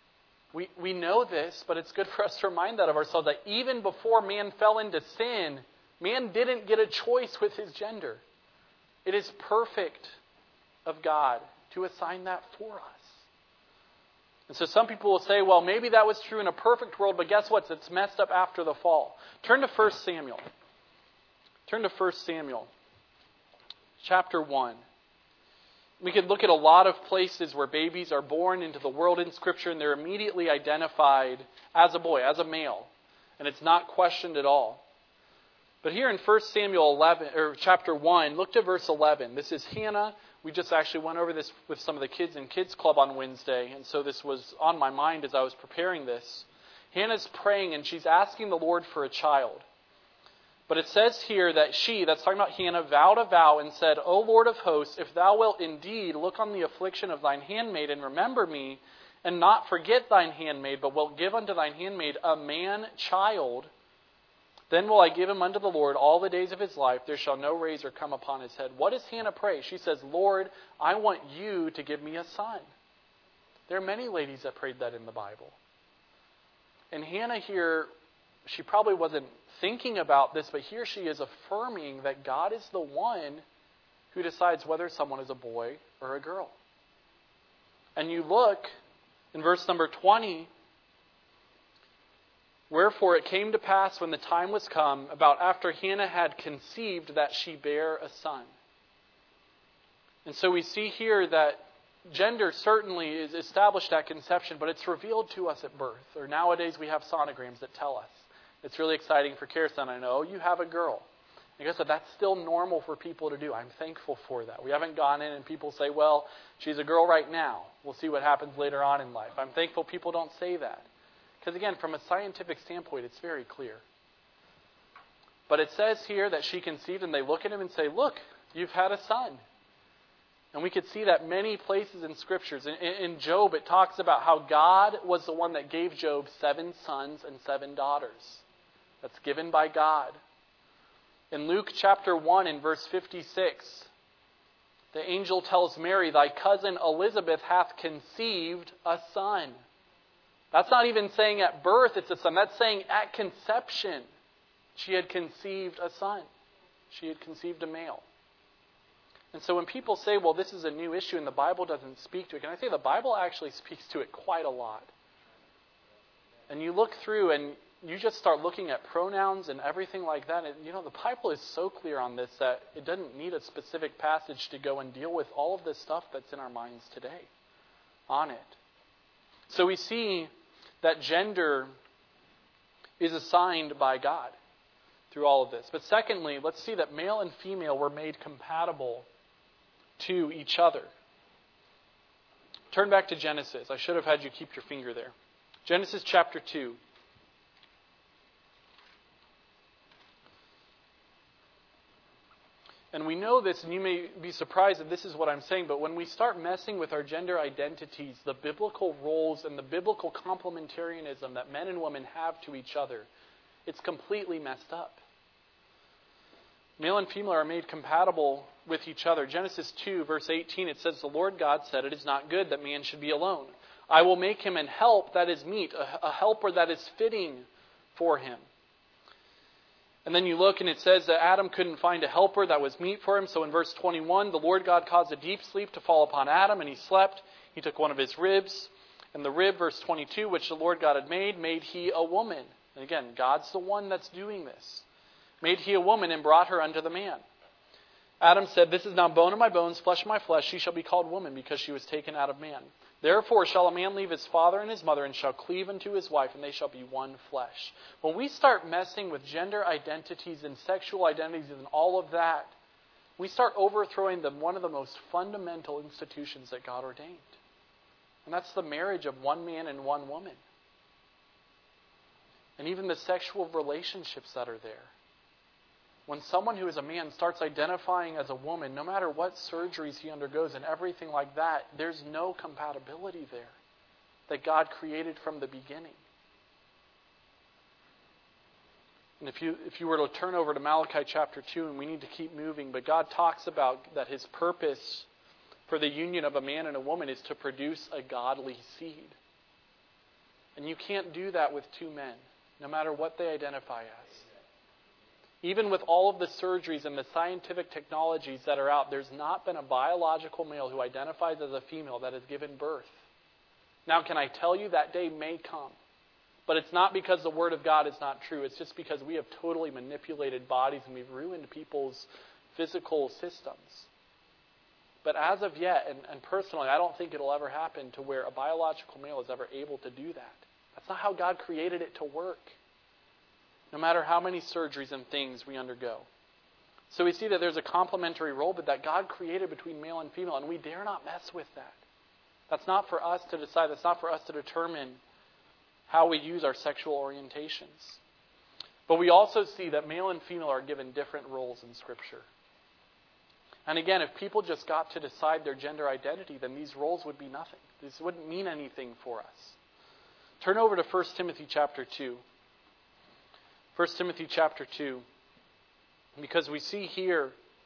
We, we know this, but it's good for us to remind that of ourselves, that even before man fell into sin, man didn't get a choice with his gender. It is perfect of God to assign that for us. And so some people will say, well, maybe that was true in a perfect world, but guess what? It's messed up after the fall. Turn to First Samuel. Turn to First Samuel, chapter one. We could look at a lot of places where babies are born into the world in Scripture, and they're immediately identified as a boy, as a male. And it's not questioned at all. But here in First Samuel eleven, or chapter one, look to verse eleven. This is Hannah. We just actually went over this with some of the kids in Kids Club on Wednesday, and so this was on my mind as I was preparing this. Hannah's praying, and she's asking the Lord for a child. But it says here that she, that's talking about Hannah, vowed a vow and said, O Lord of hosts, if thou wilt indeed look on the affliction of thine handmaid and remember me, and not forget thine handmaid, but wilt give unto thine handmaid a man child, then will I give him unto the Lord all the days of his life. There shall no razor come upon his head. What does Hannah pray? She says, Lord, I want you to give me a son. There are many ladies that prayed that in the Bible. And Hannah here, she probably wasn't thinking about this, but here she is affirming that God is the one who decides whether someone is a boy or a girl. And you look in verse number twenty, wherefore it came to pass when the time was come, about after Hannah had conceived, that she bare a son. And so we see here that gender certainly is established at conception, but it's revealed to us at birth. Or nowadays we have sonograms that tell us. It's really exciting for Kirsten. I know you have a girl. I guess that that's still normal for people to do. I'm thankful for that. We haven't gone in and people say, well, she's a girl right now. We'll see what happens later on in life. I'm thankful people don't say that. Because again, from a scientific standpoint, it's very clear. But it says here that she conceived, and they look at him and say, look, you've had a son. And we could see that many places in Scriptures. In, in Job, it talks about how God was the one that gave Job seven sons and seven daughters. That's given by God. In Luke chapter one, in verse fifty-six, the angel tells Mary, thy cousin Elizabeth hath conceived a son. That's not even saying at birth it's a son. That's saying at conception she had conceived a son. She had conceived a male. And so when people say, well, this is a new issue and the Bible doesn't speak to it, can I say the Bible actually speaks to it quite a lot. And you look through and you just start looking at pronouns and everything like that. And, you know, the Bible is so clear on this that it doesn't need a specific passage to go and deal with all of this stuff that's in our minds today on it. So we see that gender is assigned by God through all of this. But secondly, let's see that male and female were made compatible to each other. Turn back to Genesis. I should have had you keep your finger there. Genesis chapter two. And we know this, and you may be surprised that this is what I'm saying, but when we start messing with our gender identities, the biblical roles and the biblical complementarianism that men and women have to each other, it's completely messed up. Male and female are made compatible with each other. Genesis two, verse eighteen, it says, the Lord God said, it is not good that man should be alone. I will make him an help that is meet, a, a helper that is fitting for him. And then you look and it says that Adam couldn't find a helper that was meet for him. So in verse twenty-one, the Lord God caused a deep sleep to fall upon Adam, and he slept. He took one of his ribs, and the rib, verse twenty-two, which the Lord God had made, made he a woman. And again, God's the one that's doing this. Made he a woman and brought her unto the man. Adam said, this is now bone of my bones, flesh of my flesh. She shall be called woman, because she was taken out of man. Therefore shall a man leave his father and his mother, and shall cleave unto his wife, and they shall be one flesh. When we start messing with gender identities and sexual identities and all of that, we start overthrowing the, one of the most fundamental institutions that God ordained. And that's the marriage of one man and one woman. And even the sexual relationships that are there. When someone who is a man starts identifying as a woman, no matter what surgeries he undergoes and everything like that, there's no compatibility there that God created from the beginning. And if you if you were to turn over to Malachi chapter two, and we need to keep moving, but God talks about that his purpose for the union of a man and a woman is to produce a godly seed. And you can't do that with two men, no matter what they identify as. Even with all of the surgeries and the scientific technologies that are out, there's not been a biological male who identifies as a female that has given birth. Now, can I tell you that day may come? But it's not because the Word of God is not true. It's just because we have totally manipulated bodies and we've ruined people's physical systems. But as of yet, and, and personally, I don't think it'll ever happen to where a biological male is ever able to do that. That's not how God created it to work, no matter how many surgeries and things we undergo. So we see that there's a complementary role, but that God created between male and female, and we dare not mess with that. That's not for us to decide. That's not for us to determine how we use our sexual orientations. But we also see that male and female are given different roles in Scripture. And again, if people just got to decide their gender identity, then these roles would be nothing. This wouldn't mean anything for us. Turn over to First Timothy chapter two. First Timothy chapter two. Because we see here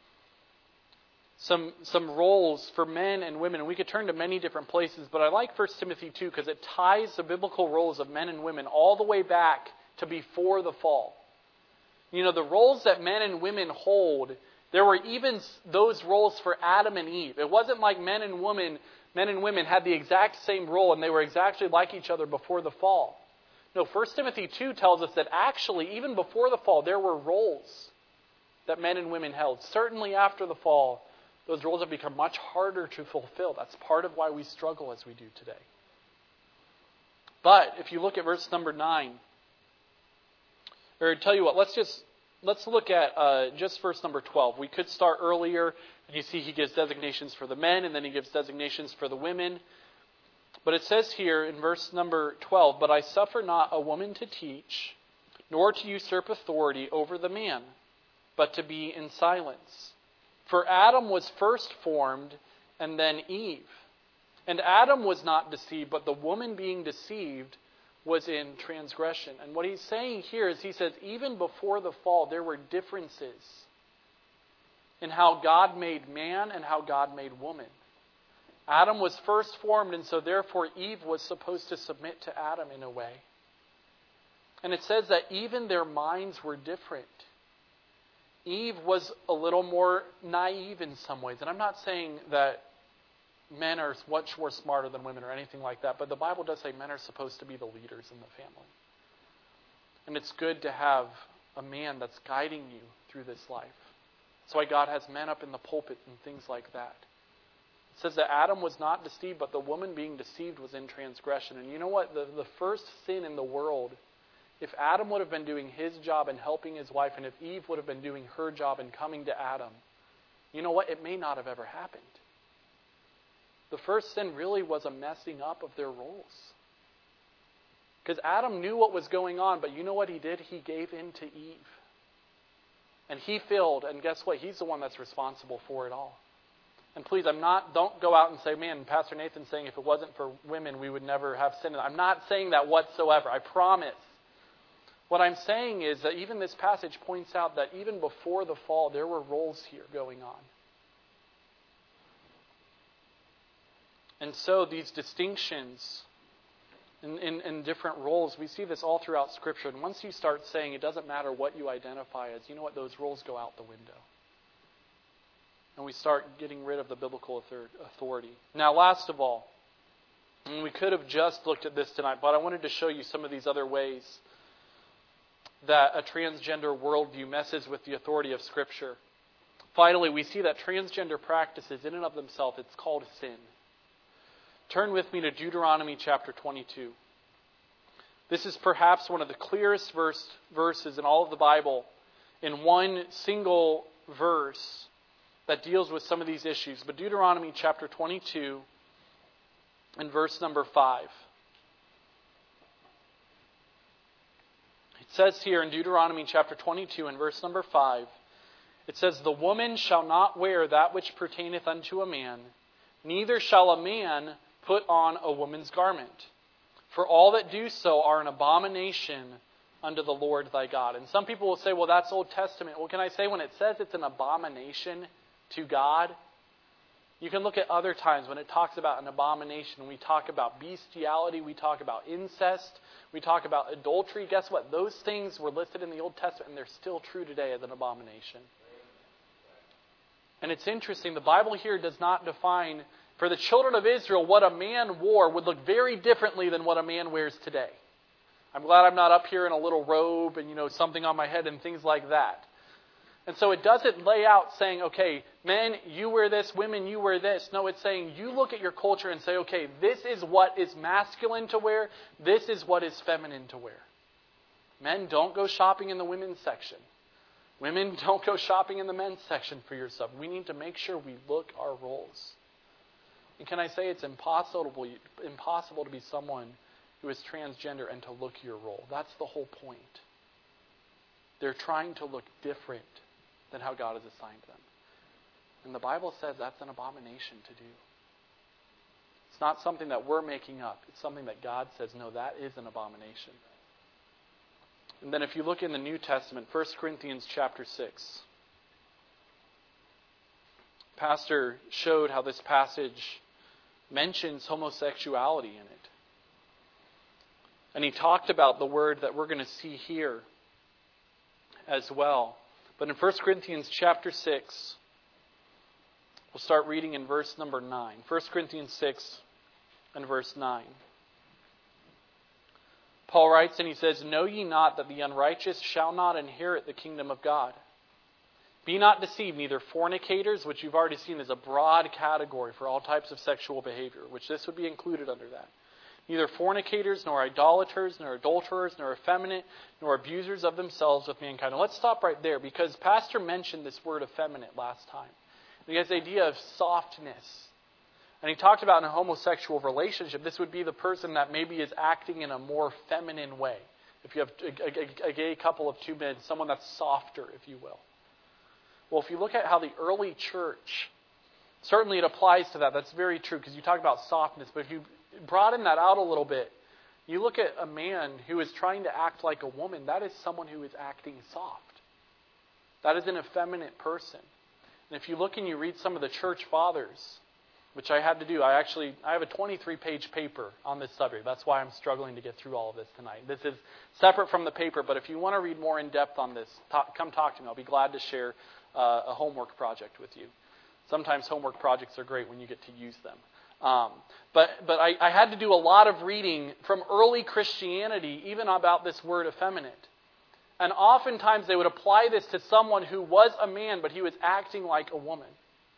some, some roles for men and women. And we could turn to many different places, but I like First Timothy two because it ties the biblical roles of men and women all the way back to before the fall. You know, the roles that men and women hold, there were even those roles for Adam and Eve. It wasn't like men and women, men and women had the exact same role and they were exactly like each other before the fall. No, First Timothy two tells us that actually, even before the fall, there were roles that men and women held. Certainly after the fall, those roles have become much harder to fulfill. That's part of why we struggle as we do today. But if you look at verse number nine, or tell you what, let's just let's look at uh, just verse number twelve. We could start earlier, and you see he gives designations for the men, and then he gives designations for the women. But it says here in verse number twelve, "But I suffer not a woman to teach, nor to usurp authority over the man, but to be in silence. For Adam was first formed, and then Eve. And Adam was not deceived, but the woman being deceived was in transgression." And what he's saying here is he says even before the fall, there were differences in how God made man and how God made woman. Adam was first formed, and so therefore Eve was supposed to submit to Adam in a way. And it says that even their minds were different. Eve was a little more naive in some ways. And I'm not saying that men are much more smarter than women or anything like that, but the Bible does say men are supposed to be the leaders in the family. And it's good to have a man that's guiding you through this life. That's why God has men up in the pulpit and things like that. It says that Adam was not deceived, but the woman being deceived was in transgression. And you know what? The, the first sin in the world, if Adam would have been doing his job and helping his wife, and if Eve would have been doing her job and coming to Adam, you know what? It may not have ever happened. The first sin really was a messing up of their roles. Because Adam knew what was going on, but you know what he did? He gave in to Eve. And he failed, and guess what? He's the one that's responsible for it all. And please, I'm not, don't go out and say, man, Pastor Nathan's saying if it wasn't for women, we would never have sin. I'm not saying that whatsoever. I promise. What I'm saying is that even this passage points out that even before the fall, there were roles here going on. And so these distinctions in, in, in different roles, we see this all throughout Scripture. And once you start saying it doesn't matter what you identify as, you know what? Those roles go out the window. And we start getting rid of the biblical authority. Now, last of all, and we could have just looked at this tonight, but I wanted to show you some of these other ways that a transgender worldview messes with the authority of Scripture. Finally, we see that transgender practices in and of themselves, it's called sin. Turn with me to Deuteronomy chapter twenty-two. This is perhaps one of the clearest verse, verses in all of the Bible in one single verse that deals with some of these issues. But Deuteronomy chapter twenty-two and verse number five. It says here in Deuteronomy chapter twenty-two and verse number five, it says, "The woman shall not wear that which pertaineth unto a man, neither shall a man put on a woman's garment. For all that do so are an abomination unto the Lord thy God." And some people will say, well, that's Old Testament. Well, can I say when it says it's an abomination to God, You can look at other times when it talks about an abomination. We talk about bestiality. We talk about incest. We talk about adultery. Guess what? Those things were listed in the Old Testament, and they're still true today as an abomination. And it's interesting. The Bible here does not define, for the children of Israel, what a man wore would look very differently than what a man wears today. I'm glad I'm not up here in a little robe and, you know, something on my head and things like that. And so it doesn't lay out saying, okay, men, you wear this, women, you wear this. No, it's saying you look at your culture and say, okay, this is what is masculine to wear. This is what is feminine to wear. Men, don't go shopping in the women's section. Women, don't go shopping in the men's section for your stuff. We need to make sure we look our roles. And can I say it's impossible, impossible to be someone who is transgender and to look your role. That's the whole point. They're trying to look different than how God has assigned them. And the Bible says that's an abomination to do. It's not something that we're making up. It's something that God says, no, that is an abomination. And then if you look in the New Testament, First Corinthians chapter six. Pastor showed how this passage mentions homosexuality in it. And he talked about the word that we're going to see here as well. But in First Corinthians chapter six, we'll start reading in verse number nine. First Corinthians six and verse nine. Paul writes and he says, "Know ye not that the unrighteous shall not inherit the kingdom of God? Be not deceived, neither fornicators," which you've already seen is a broad category for all types of sexual behavior, which this would be included under that. "Neither fornicators, nor idolaters, nor adulterers, nor effeminate, nor abusers of themselves with mankind." And let's stop right there, because Pastor mentioned this word effeminate last time. He has the idea of softness. And he talked about in a homosexual relationship, this would be the person that maybe is acting in a more feminine way. If you have a, a, a gay couple of two men, someone that's softer, if you will. Well, if you look at how the early church, certainly it applies to that. That's very true, because you talk about softness. But if you broaden that out a little bit, you look at a man who is trying to act like a woman, that is someone who is acting soft. That is an effeminate person. And if you look and you read some of the church fathers, which I had to do, I actually, I have a twenty-three page paper on this subject. That's why I'm struggling to get through all of this tonight. This is separate from the paper, but if you want to read more in depth on this, talk, come talk to me. I'll be glad to share uh, a homework project with you. Sometimes homework projects are great when you get to use them. Um, but but I, I had to do a lot of reading from early Christianity, even about this word effeminate. And oftentimes they would apply this to someone who was a man, but he was acting like a woman.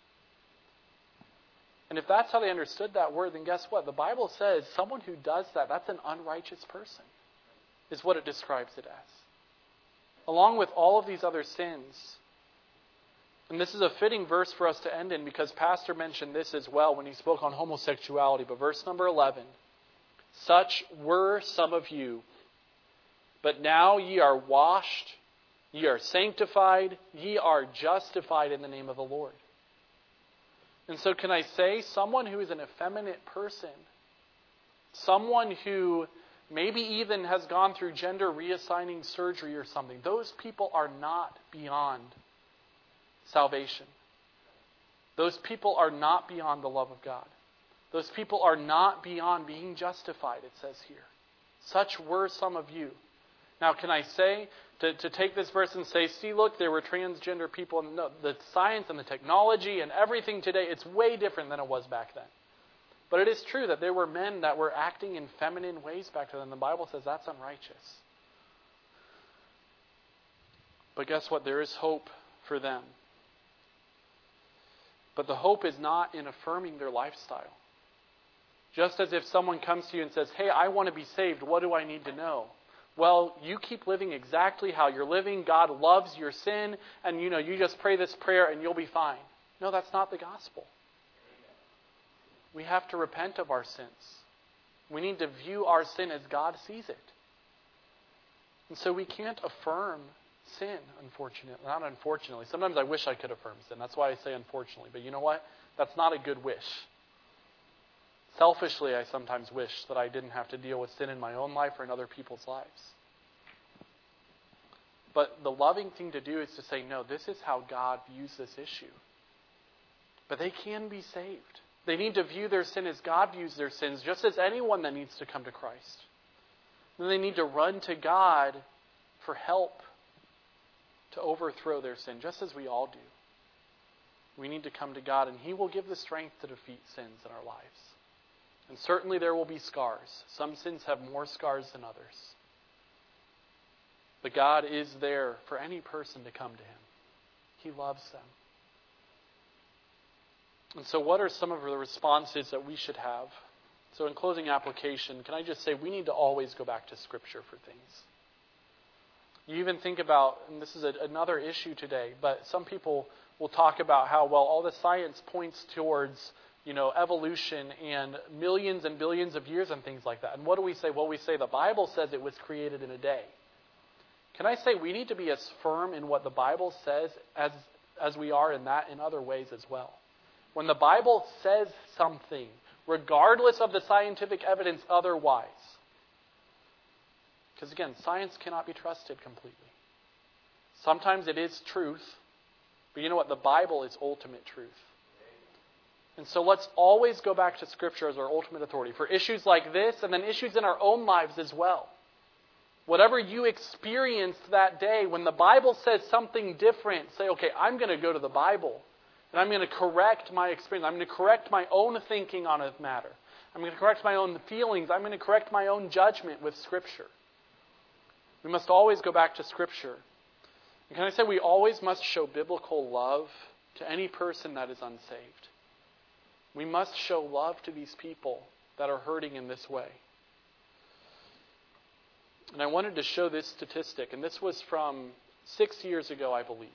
And if that's how they understood that word, then guess what? The Bible says someone who does that, that's an unrighteous person, is what it describes it as. Along with all of these other sins. And this is a fitting verse for us to end in, because Pastor mentioned this as well when he spoke on homosexuality. But verse number eleven, "Such were some of you, but now ye are washed, ye are sanctified, ye are justified in the name of the Lord." And so can I say, someone who is an effeminate person, someone who maybe even has gone through gender reassigning surgery or something, those people are not beyond salvation. Those people are not beyond the love of God. Those people are not beyond being justified, it says here. Such were some of you. Now, can I say, to, to take this verse and say, see, look, there were transgender people, and no, the science and the technology and everything today, it's way different than it was back then. But it is true that there were men that were acting in feminine ways back then, and the Bible says that's unrighteous. But guess what? There is hope for them. But the hope is not in affirming their lifestyle. Just as if someone comes to you and says, "Hey, I want to be saved. What do I need to know?" Well, you keep living exactly how you're living. God loves your sin, and you know, you just pray this prayer and you'll be fine. No, that's not the gospel. We have to repent of our sins. We need to view our sin as God sees it. And so we can't affirm sin, unfortunately. Not unfortunately. Sometimes I wish I could affirm sin. That's why I say unfortunately. But you know what? That's not a good wish. Selfishly, I sometimes wish that I didn't have to deal with sin in my own life or in other people's lives. But the loving thing to do is to say, no, this is how God views this issue. But they can be saved. They need to view their sin as God views their sins, just as anyone that needs to come to Christ. Then they need to run to God for help to overthrow their sin, just as we all do. We need to come to God, and He will give the strength to defeat sins in our lives. And certainly there will be scars. Some sins have more scars than others. But God is there for any person to come to Him. He loves them. And so what are some of the responses that we should have? So in closing application, can I just say we need to always go back to Scripture for things. You even think about, and this is a, another issue today, but some people will talk about how, well, all the science points towards, you know, evolution and millions and billions of years and things like that. And what do we say? Well, we say the Bible says it was created in a day. Can I say we need to be as firm in what the Bible says as, as we are in that in other ways as well? When the Bible says something, regardless of the scientific evidence otherwise, because again, science cannot be trusted completely. Sometimes it is truth, but you know what? The Bible is ultimate truth. And so let's always go back to Scripture as our ultimate authority for issues like this and then issues in our own lives as well. Whatever you experienced that day, when the Bible says something different, say, okay, I'm going to go to the Bible. And I'm going to correct my experience. I'm going to correct my own thinking on a matter. I'm going to correct my own feelings. I'm going to correct my own judgment with Scripture. We must always go back to Scripture. And can I say we always must show biblical love to any person that is unsaved. We must show love to these people that are hurting in this way. And I wanted to show this statistic, and this was from six years ago, I believe.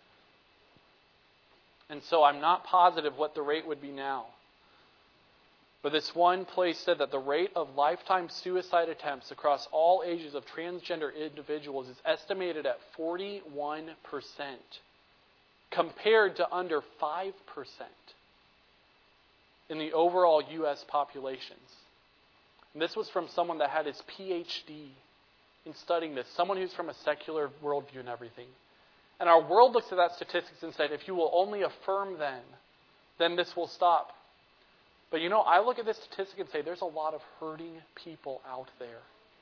And so I'm not positive what the rate would be now. But this one place said that the rate of lifetime suicide attempts across all ages of transgender individuals is estimated at forty-one percent, compared to under five percent in the overall U S populations. And this was from someone that had his P H D in studying this, someone who's from a secular worldview and everything. And our world looks at that statistics and said, if you will only affirm then, then this will stop. But you know, I look at this statistic and say, there's a lot of hurting people out there.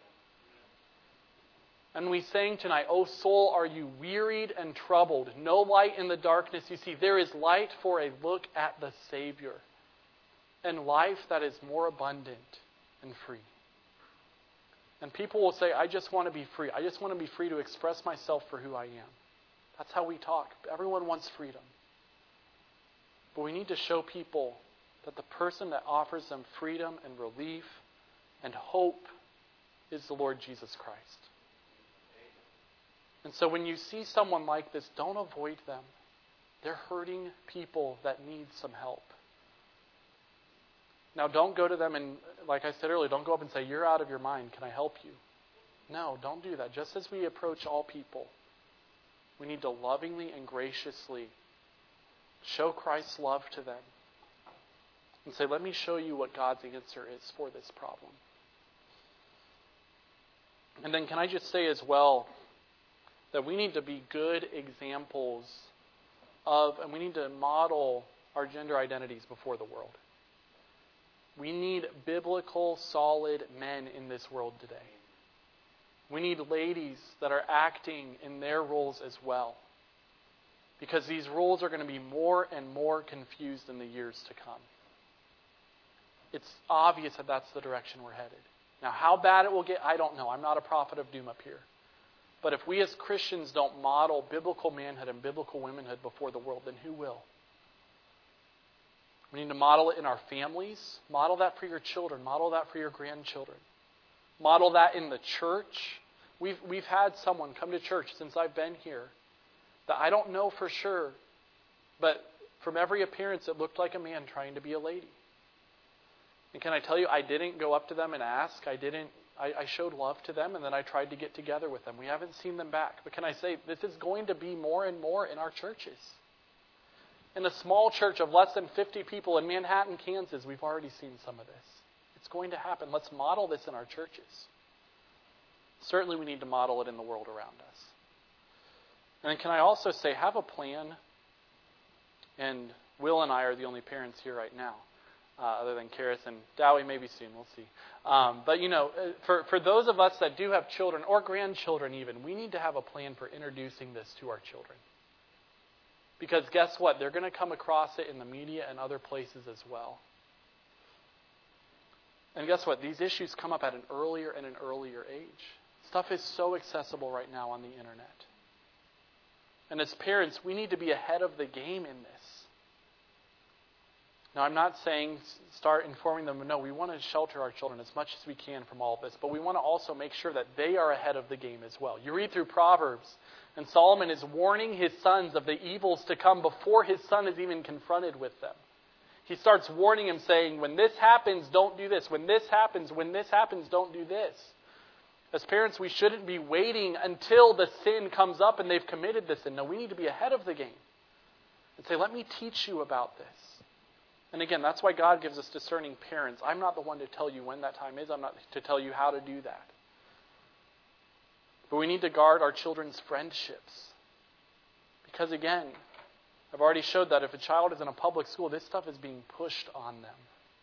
And we sang tonight, O soul, are you wearied and troubled? No light in the darkness you see. There is light for a look at the Savior. And life that is more abundant and free. And people will say, I just want to be free. I just want to be free to express myself for who I am. That's how we talk. Everyone wants freedom. But we need to show people that the person that offers them freedom and relief and hope is the Lord Jesus Christ. And so when you see someone like this, don't avoid them. They're hurting people that need some help. Now, don't go to them and, like I said earlier, don't go up and say, you're out of your mind. Can I help you? No, don't do that. Just as we approach all people, we need to lovingly and graciously show Christ's love to them and say, let me show you what God's answer is for this problem. And then can I just say as well that we need to be good examples of, and we need to model our gender identities before the world. We need biblical, solid men in this world today. We need ladies that are acting in their roles as well. Because these roles are going to be more and more confused in the years to come. It's obvious that that's the direction we're headed. Now, how bad it will get, I don't know. I'm not a prophet of doom up here. But if we as Christians don't model biblical manhood and biblical womanhood before the world, then who will? We need to model it in our families. Model that for your children. Model that for your grandchildren. Model that in the church. We've, we've had someone come to church since I've been here that I don't know for sure, but from every appearance it looked like a man trying to be a lady. And can I tell you, I didn't go up to them and ask. I didn't. I, I showed love to them, and then I tried to get together with them. We haven't seen them back. But can I say, this is going to be more and more in our churches. In a small church of less than fifty people in Manhattan, Kansas, we've already seen some of this. It's going to happen. Let's model this in our churches. Certainly we need to model it in the world around us. And then can I also say, have a plan and Will and I are the only parents here right now, uh, other than Karis and Dowie, maybe soon, we'll see. Um, but, you know, for, for those of us that do have children, or grandchildren even, we need to have a plan for introducing this to our children. Because guess what? They're going to come across it in the media and other places as well. And guess what? These issues come up at an earlier and an earlier age. Stuff is so accessible right now on the internet. And as parents, we need to be ahead of the game in this. Now, I'm not saying start informing them. No, we want to shelter our children as much as we can from all of this. But we want to also make sure that they are ahead of the game as well. You read through Proverbs, and Solomon is warning his sons of the evils to come before his son is even confronted with them. He starts warning him, saying, when this happens, don't do this. When this happens, when this happens, don't do this. As parents, we shouldn't be waiting until the sin comes up and they've committed the sin. No, we need to be ahead of the game and say, let me teach you about this. And again, that's why God gives us discerning parents. I'm not the one to tell you when that time is. I'm not to tell you how to do that. But we need to guard our children's friendships. Because again, I've already showed that if a child is in a public school, this stuff is being pushed on them.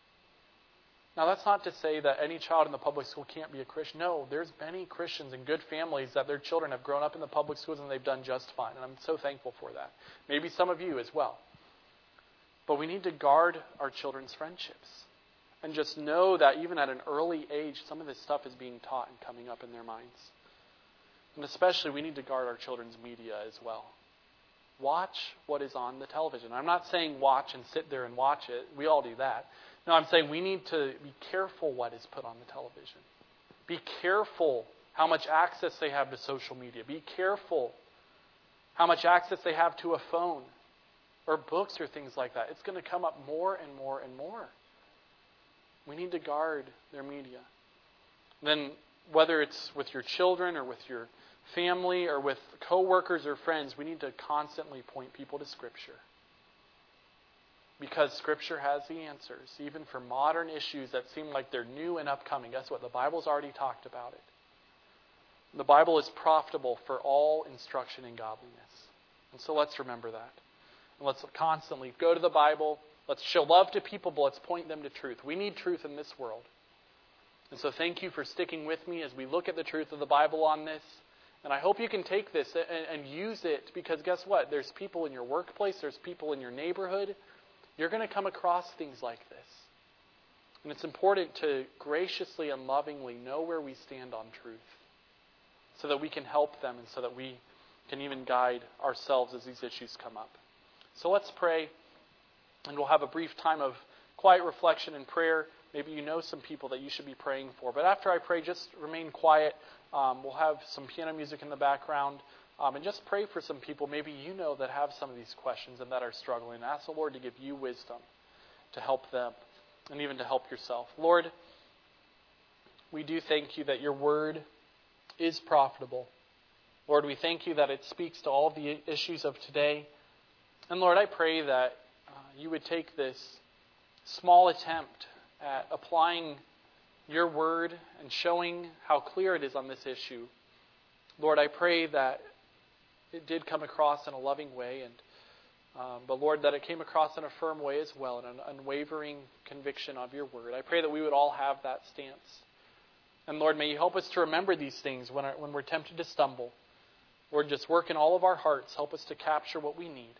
Now, that's not to say that any child in the public school can't be a Christian. No, there's many Christians and good families that their children have grown up in the public schools and they've done just fine. And I'm so thankful for that. Maybe some of you as well. But we need to guard our children's friendships. And just know that even at an early age, some of this stuff is being taught and coming up in their minds. And especially, we need to guard our children's media as well. Watch what is on the television. I'm not saying watch and sit there and watch it. We all do that. No, I'm saying we need to be careful what is put on the television. Be careful how much access they have to social media. Be careful how much access they have to a phone or books or things like that. It's going to come up more and more and more. We need to guard their media. Then whether it's with your children or with your family or with coworkers or friends, we need to constantly point people to Scripture. Because Scripture has the answers, even for modern issues that seem like they're new and upcoming. Guess what? The Bible's already talked about it. The Bible is profitable for all instruction in godliness. And so let's remember that. And let's constantly go to the Bible. Let's show love to people, but let's point them to truth. We need truth in this world. And so thank you for sticking with me as we look at the truth of the Bible on this. And I hope you can take this and, and use it, because guess what? There's people in your workplace. There's people in your neighborhood. You're going to come across things like this. And it's important to graciously and lovingly know where we stand on truth so that we can help them and so that we can even guide ourselves as these issues come up. So let's pray, and we'll have a brief time of quiet reflection and prayer. Maybe you know some people that you should be praying for. But after I pray, just remain quiet. Um, we'll have some piano music in the background. Um, and just pray for some people maybe you know that have some of these questions and that are struggling. Ask the Lord to give you wisdom to help them and even to help yourself. Lord, we do thank you that your word is profitable. Lord, we thank you that it speaks to all of the issues of today. And Lord, I pray that uh, you would take this small attempt at applying your word and showing how clear it is on this issue. Lord, I pray that it did come across in a loving way, and um, but Lord, that it came across in a firm way as well, in an unwavering conviction of your word. I pray that we would all have that stance. And Lord, may you help us to remember these things when, our, when we're tempted to stumble. Lord, just work in all of our hearts. Help us to capture what we need.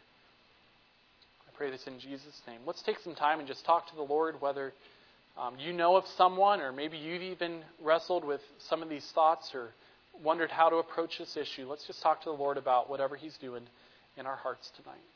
I pray this in Jesus' name. Let's take some time and just talk to the Lord, whether um, you know of someone, or maybe you've even wrestled with some of these thoughts or wondered how to approach this issue. Let's just talk to the Lord about whatever he's doing in our hearts tonight.